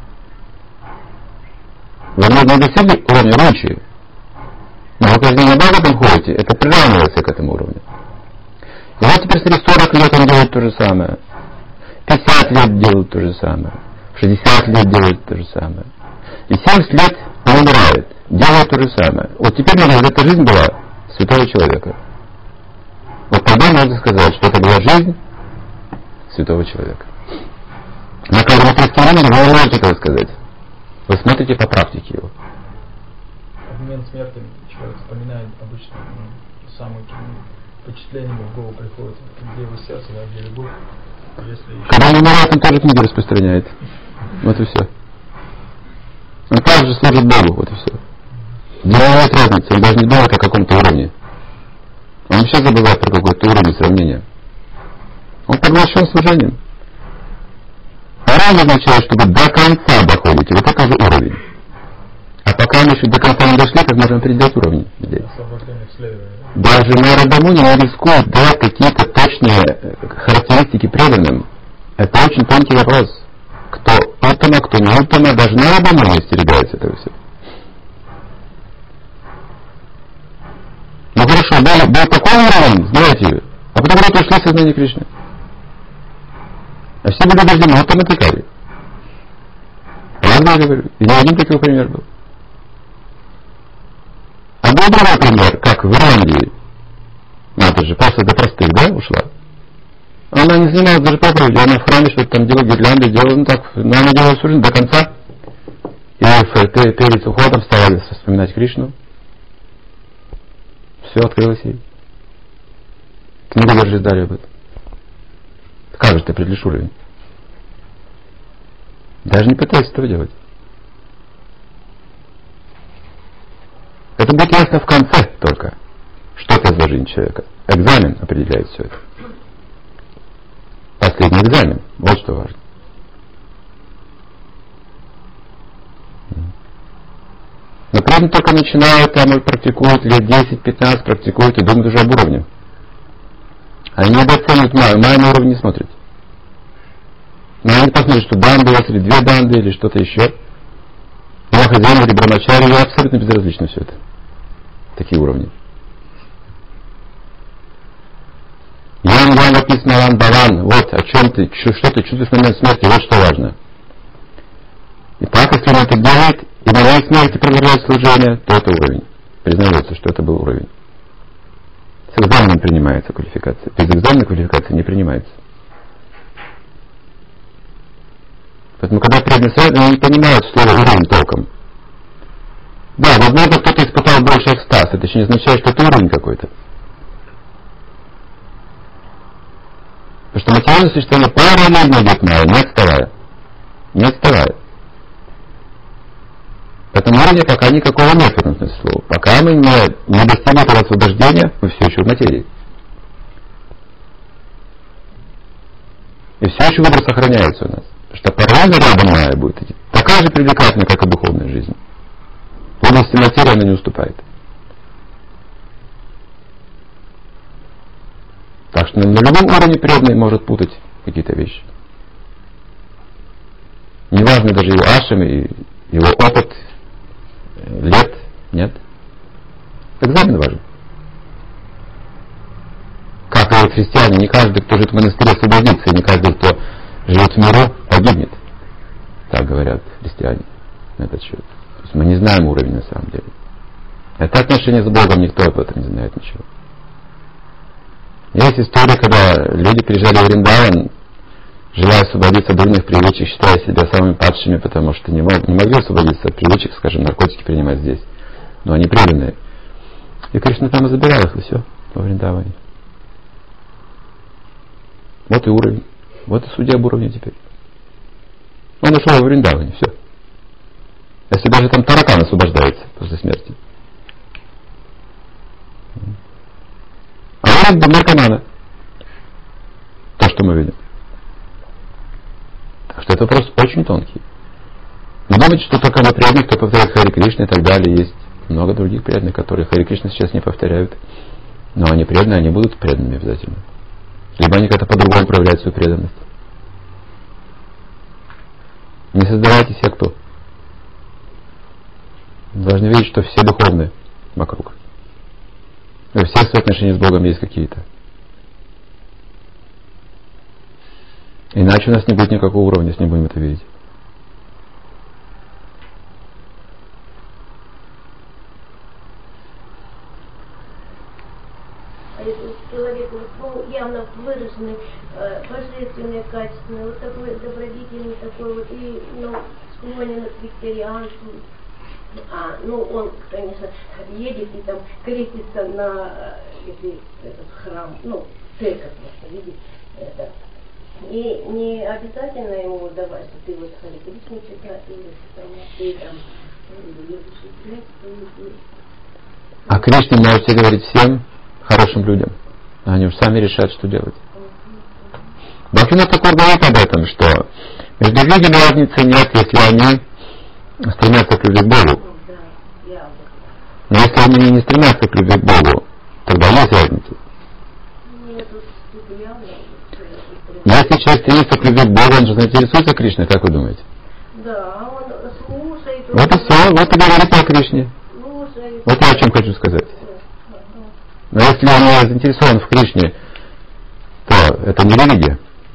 S1: Вы не достигли уровня ручи. Но вы каждый день на Бхагаватам ходите, это приравнивается к этому уровню. И вот теперь, смотри, сорок лет он делает то же самое. пятьдесят лет делают то же самое. шестьдесят лет делают то же самое. И семьдесят лет он умирает, делает то же самое. Вот теперь, наверное, эта жизнь была святого человека. Вот тогда можно сказать, что это была жизнь святого человека. На кармический уровень вы не можете этого сказать. Вы смотрите по практике его.
S2: В момент смерти человек вспоминает обычно ну, самые впечатления ему в голову приходят, где его сердце, да, где любовь. Если еще...
S1: Когда он умирает, он тоже книги распространяет. Вот и все. Он также служит Богу, вот и все. Для него нет разницы, он даже не думает о каком-то уровне. Он вообще забывает про какой-то уровень сравнения. Он поглощен служением. Уровень означает, что вы до конца доходите. Вот это уже уровень. А пока мы еще до конца не дошли, как можно определять уровень людей? Даже Нарада Муни не рискует давать какие-то точные характеристики преданным. Это очень тонкий вопрос. Кто уттама, кто не уттама, даже Нарада Муни остерегается этого всего. Ну хорошо, был, был такой уровень, знаете, а потом вроде ушли в сознание Кришны. А все были убеждены, вот там отвлекали. Правда я говорю? И не один такой пример был. А был другой пример, как в Ирландии. Ну, это же просто до простых, да, ушла? Она не занималась даже проповедью, она в храме что-то там делала, гирлянды делала, ну так, но она делала всю жизнь до конца. И перед уходом стала вспоминать Кришну. Все открылось ей. Книгу даже издали об этом. Как же ты определишь уровень? Даже не пытайся этого делать. Это будет ясно в конце только. Что это за жизнь человека. Экзамен определяет все это. Последний экзамен. Вот что важно. Но при этом только начинают, там и практикуют лет десять-пятнадцать, практикуют и думают уже об уровне. Они недооценивают майю, майю на уровне не смотрят. Но они посмотрят, что данды, или две данды, или что-то еще. Но хозяин или брамачари, я абсолютно безразлично все это. Такие уровни. Ян Ван написано Ван Баван, вот о чем ты, что ты чувствуешь в момент смерти, вот что важно. И так, если он это делает, и на момент смерти продолжает служение, то это уровень. Признается, что это был уровень. С экзаменом принимается квалификация. Без экзамена квалификация не принимается. Поэтому, когда преданные сразу, они не понимают слово уровень толком. Да, возможно, кто-то испытал больше экстаз. Это еще не означает, что это уровень какой-то. Потому что материальное существование параллельно идет майя, не отставая. Не отставая. Поэтому уровня пока никакого нет в этом смысле слова. Пока мы не, не достигли этого освобождения, мы все еще в материи. И все еще выбор сохраняется у нас. Потому что параллельно рядом майя будет идти. Такая же привлекательная, как и духовная жизнь. В области материи она не уступает. Так что на любом уровне преданный может путать какие-то вещи. Неважно даже его ашрам, его опыт, лет, нет. Экзамен важен. Как говорят христиане, не каждый, кто живет в монастыре, освободится, и не каждый, кто живет в миру, погибнет. Так говорят христиане на этот счет. То есть мы не знаем уровень на самом деле. Это отношение с Богом, никто об этом не знает ничего. Есть история, когда люди приезжали в Вриндаван, желая освободиться от дурных привычек, считая себя самыми падшими, потому что не, мог, не могли освободиться от привычек, скажем, наркотики принимать здесь. Но они преданные. И Кришна там и забирал их, и все, во Вриндаване. Вот и уровень. Вот и судья об уровне теперь. Он ушел во Вриндаване, все. Если даже там таракан освобождается после смерти. А уровень наркомана. То, что мы видим. Так что это вопрос очень тонкий. Не думайте, что только мы преданные, кто повторяет Хари Кришна и так далее. Есть много других преданных, которые Хари Кришна сейчас не повторяют. Но они преданные, они будут преданными обязательно. Либо они как-то по-другому проявляют свою преданность. Не создавайте секту. Должны видеть, что все духовные вокруг. И у всех свои отношения с Богом есть какие-то. Иначе у нас не будет никакого уровня, если не будем это видеть.
S4: А если человек ну, явно выраженный, э, божественное, качественное, вот такой добродетельный, такой вот, и ну, склонен к викторианству. А, ну, он, конечно, едет и там крестится на, если этот храм, ну, церковь просто, видит это. И не обязательно ему давать, что ты вот Хари Кришна читаешь, или ты там,
S1: а Кришна можете говорить всем хорошим людям. Они уж сами решают, что делать. Бхактивинода Тхакур говорит об этом, что между людьми разницы нет, если они стремятся к любви к Богу. Но если они не стремятся к любви к Богу, тогда есть разница. Если человек стремится к любви к Богу, он же заинтересуется Кришной, как вы думаете?
S4: Да, он слушает.
S1: Вот и все, вот и говорит о Кришне.
S4: Слушает.
S1: Вот я о чем хочу сказать. Но если он не заинтересован в Кришне, то это не религия.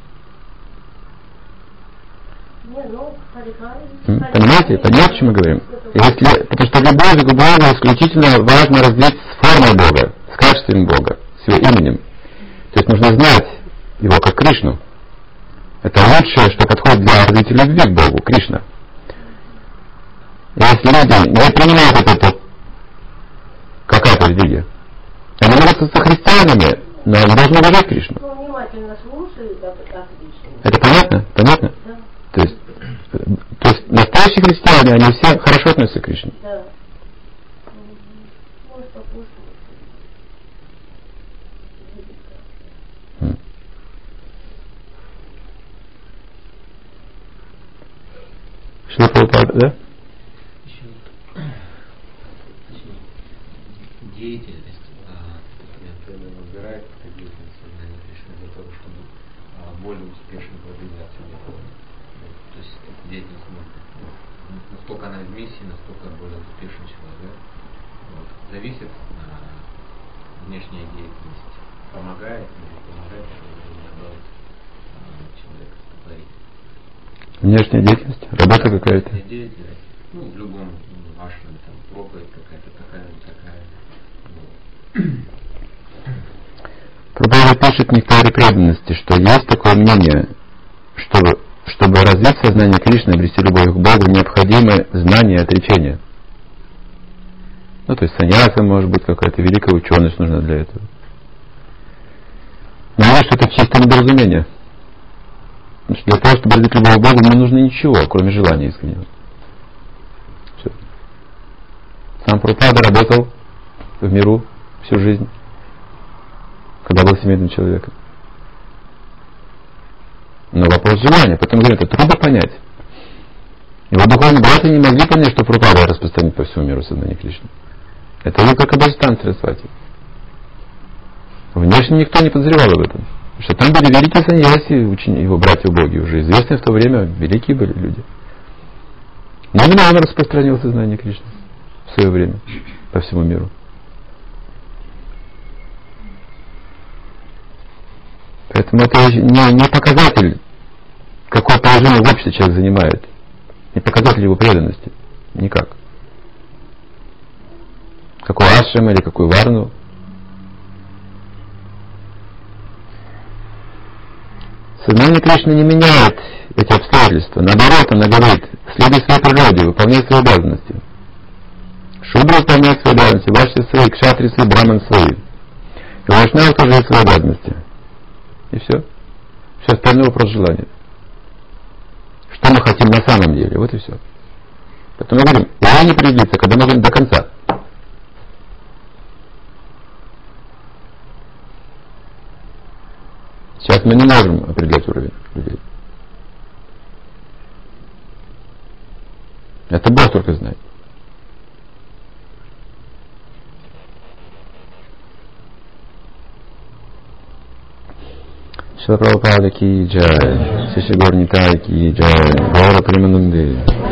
S1: Понимаете? Понимаете, о чем мы говорим? Если, потому что любовь к Богу исключительно важно разделить с формой Бога, с качеством Бога, с его именем. То есть нужно знать его как Кришну. Это лучшее, что подходит для развития любви к Богу, Кришна. И если люди не принимают это, какая-то религия, они могут стать христианами, но они должны уважать Кришну.
S4: Внимательно слушают о Кришне.
S1: Это понятно? Понятно?
S4: Да.
S1: То есть, то есть настоящие христиане, они все хорошо относятся к Кришне.
S4: Да. Может послушать.
S1: Шри Прабхупада, да?
S7: Еще деятельность, например, выбирает эта деятельность сознания Кришны для того, чтобы более успешно продвигаться в духовном. То есть эта деятельность может, насколько она в миссии, настолько более успешный человек. Вот. Зависит а, внешняя деятельность, помогает или помогает, или наоборот человек творит.
S1: Внешняя деятельность, работа какая-то.
S7: Внешняя деятельность, ну, в любом вашем, там, проповедь какая-то такая, такая.
S1: Прабхупада пишет в Нектаре преданности, что есть такое мнение, что чтобы развить сознание Кришны и обрести любовь к Богу, необходимы знания и отречения. Ну, то есть саньяса, может быть, какая-то великая ученость нужна для этого. Но я что это чисто недоразумение. Потому что для того, чтобы развить любовь к Богу, не нужно ничего, кроме желания искреннего. Все. Сам Прабхупада работал в миру всю жизнь, когда был семейным человеком. Но вопрос желания. Поэтому говорят, это трудно понять. Его духовные братья не могли понять, что Прабхупада распространит по всему миру сознание Кришны. Это не как Абхастан Сарасвати. Внешне никто не подозревал об этом. Потому что там были великие саньяси, учени, его братья-боги, уже известные в то время, великие были люди. Но именно он распространил сознание Кришны в свое время по всему миру. Поэтому это не, не показатель, какое положение в обществе человек занимает. Не показатель его преданности. Никак. Какой ашрам или какую варну. Сознание Кришны не меняет эти обстоятельства. Наоборот, она говорит, следуй своей природе, выполняй свои обязанности. Шудра выполняет свои обязанности, ваши свои, кшатри свои, браман свои. И вайшнава тоже есть свои обязанности. И все. Все остальное вопрос желания. Что мы хотим на самом деле, вот и все. Поэтому мы говорим, уровень не определится, когда мы говорим до конца. Сейчас мы не можем определять уровень людей. Это Бог только знает. Шила Прабхупада ки джай, Шиши Гор Нитай ки джай, Гора Примананды.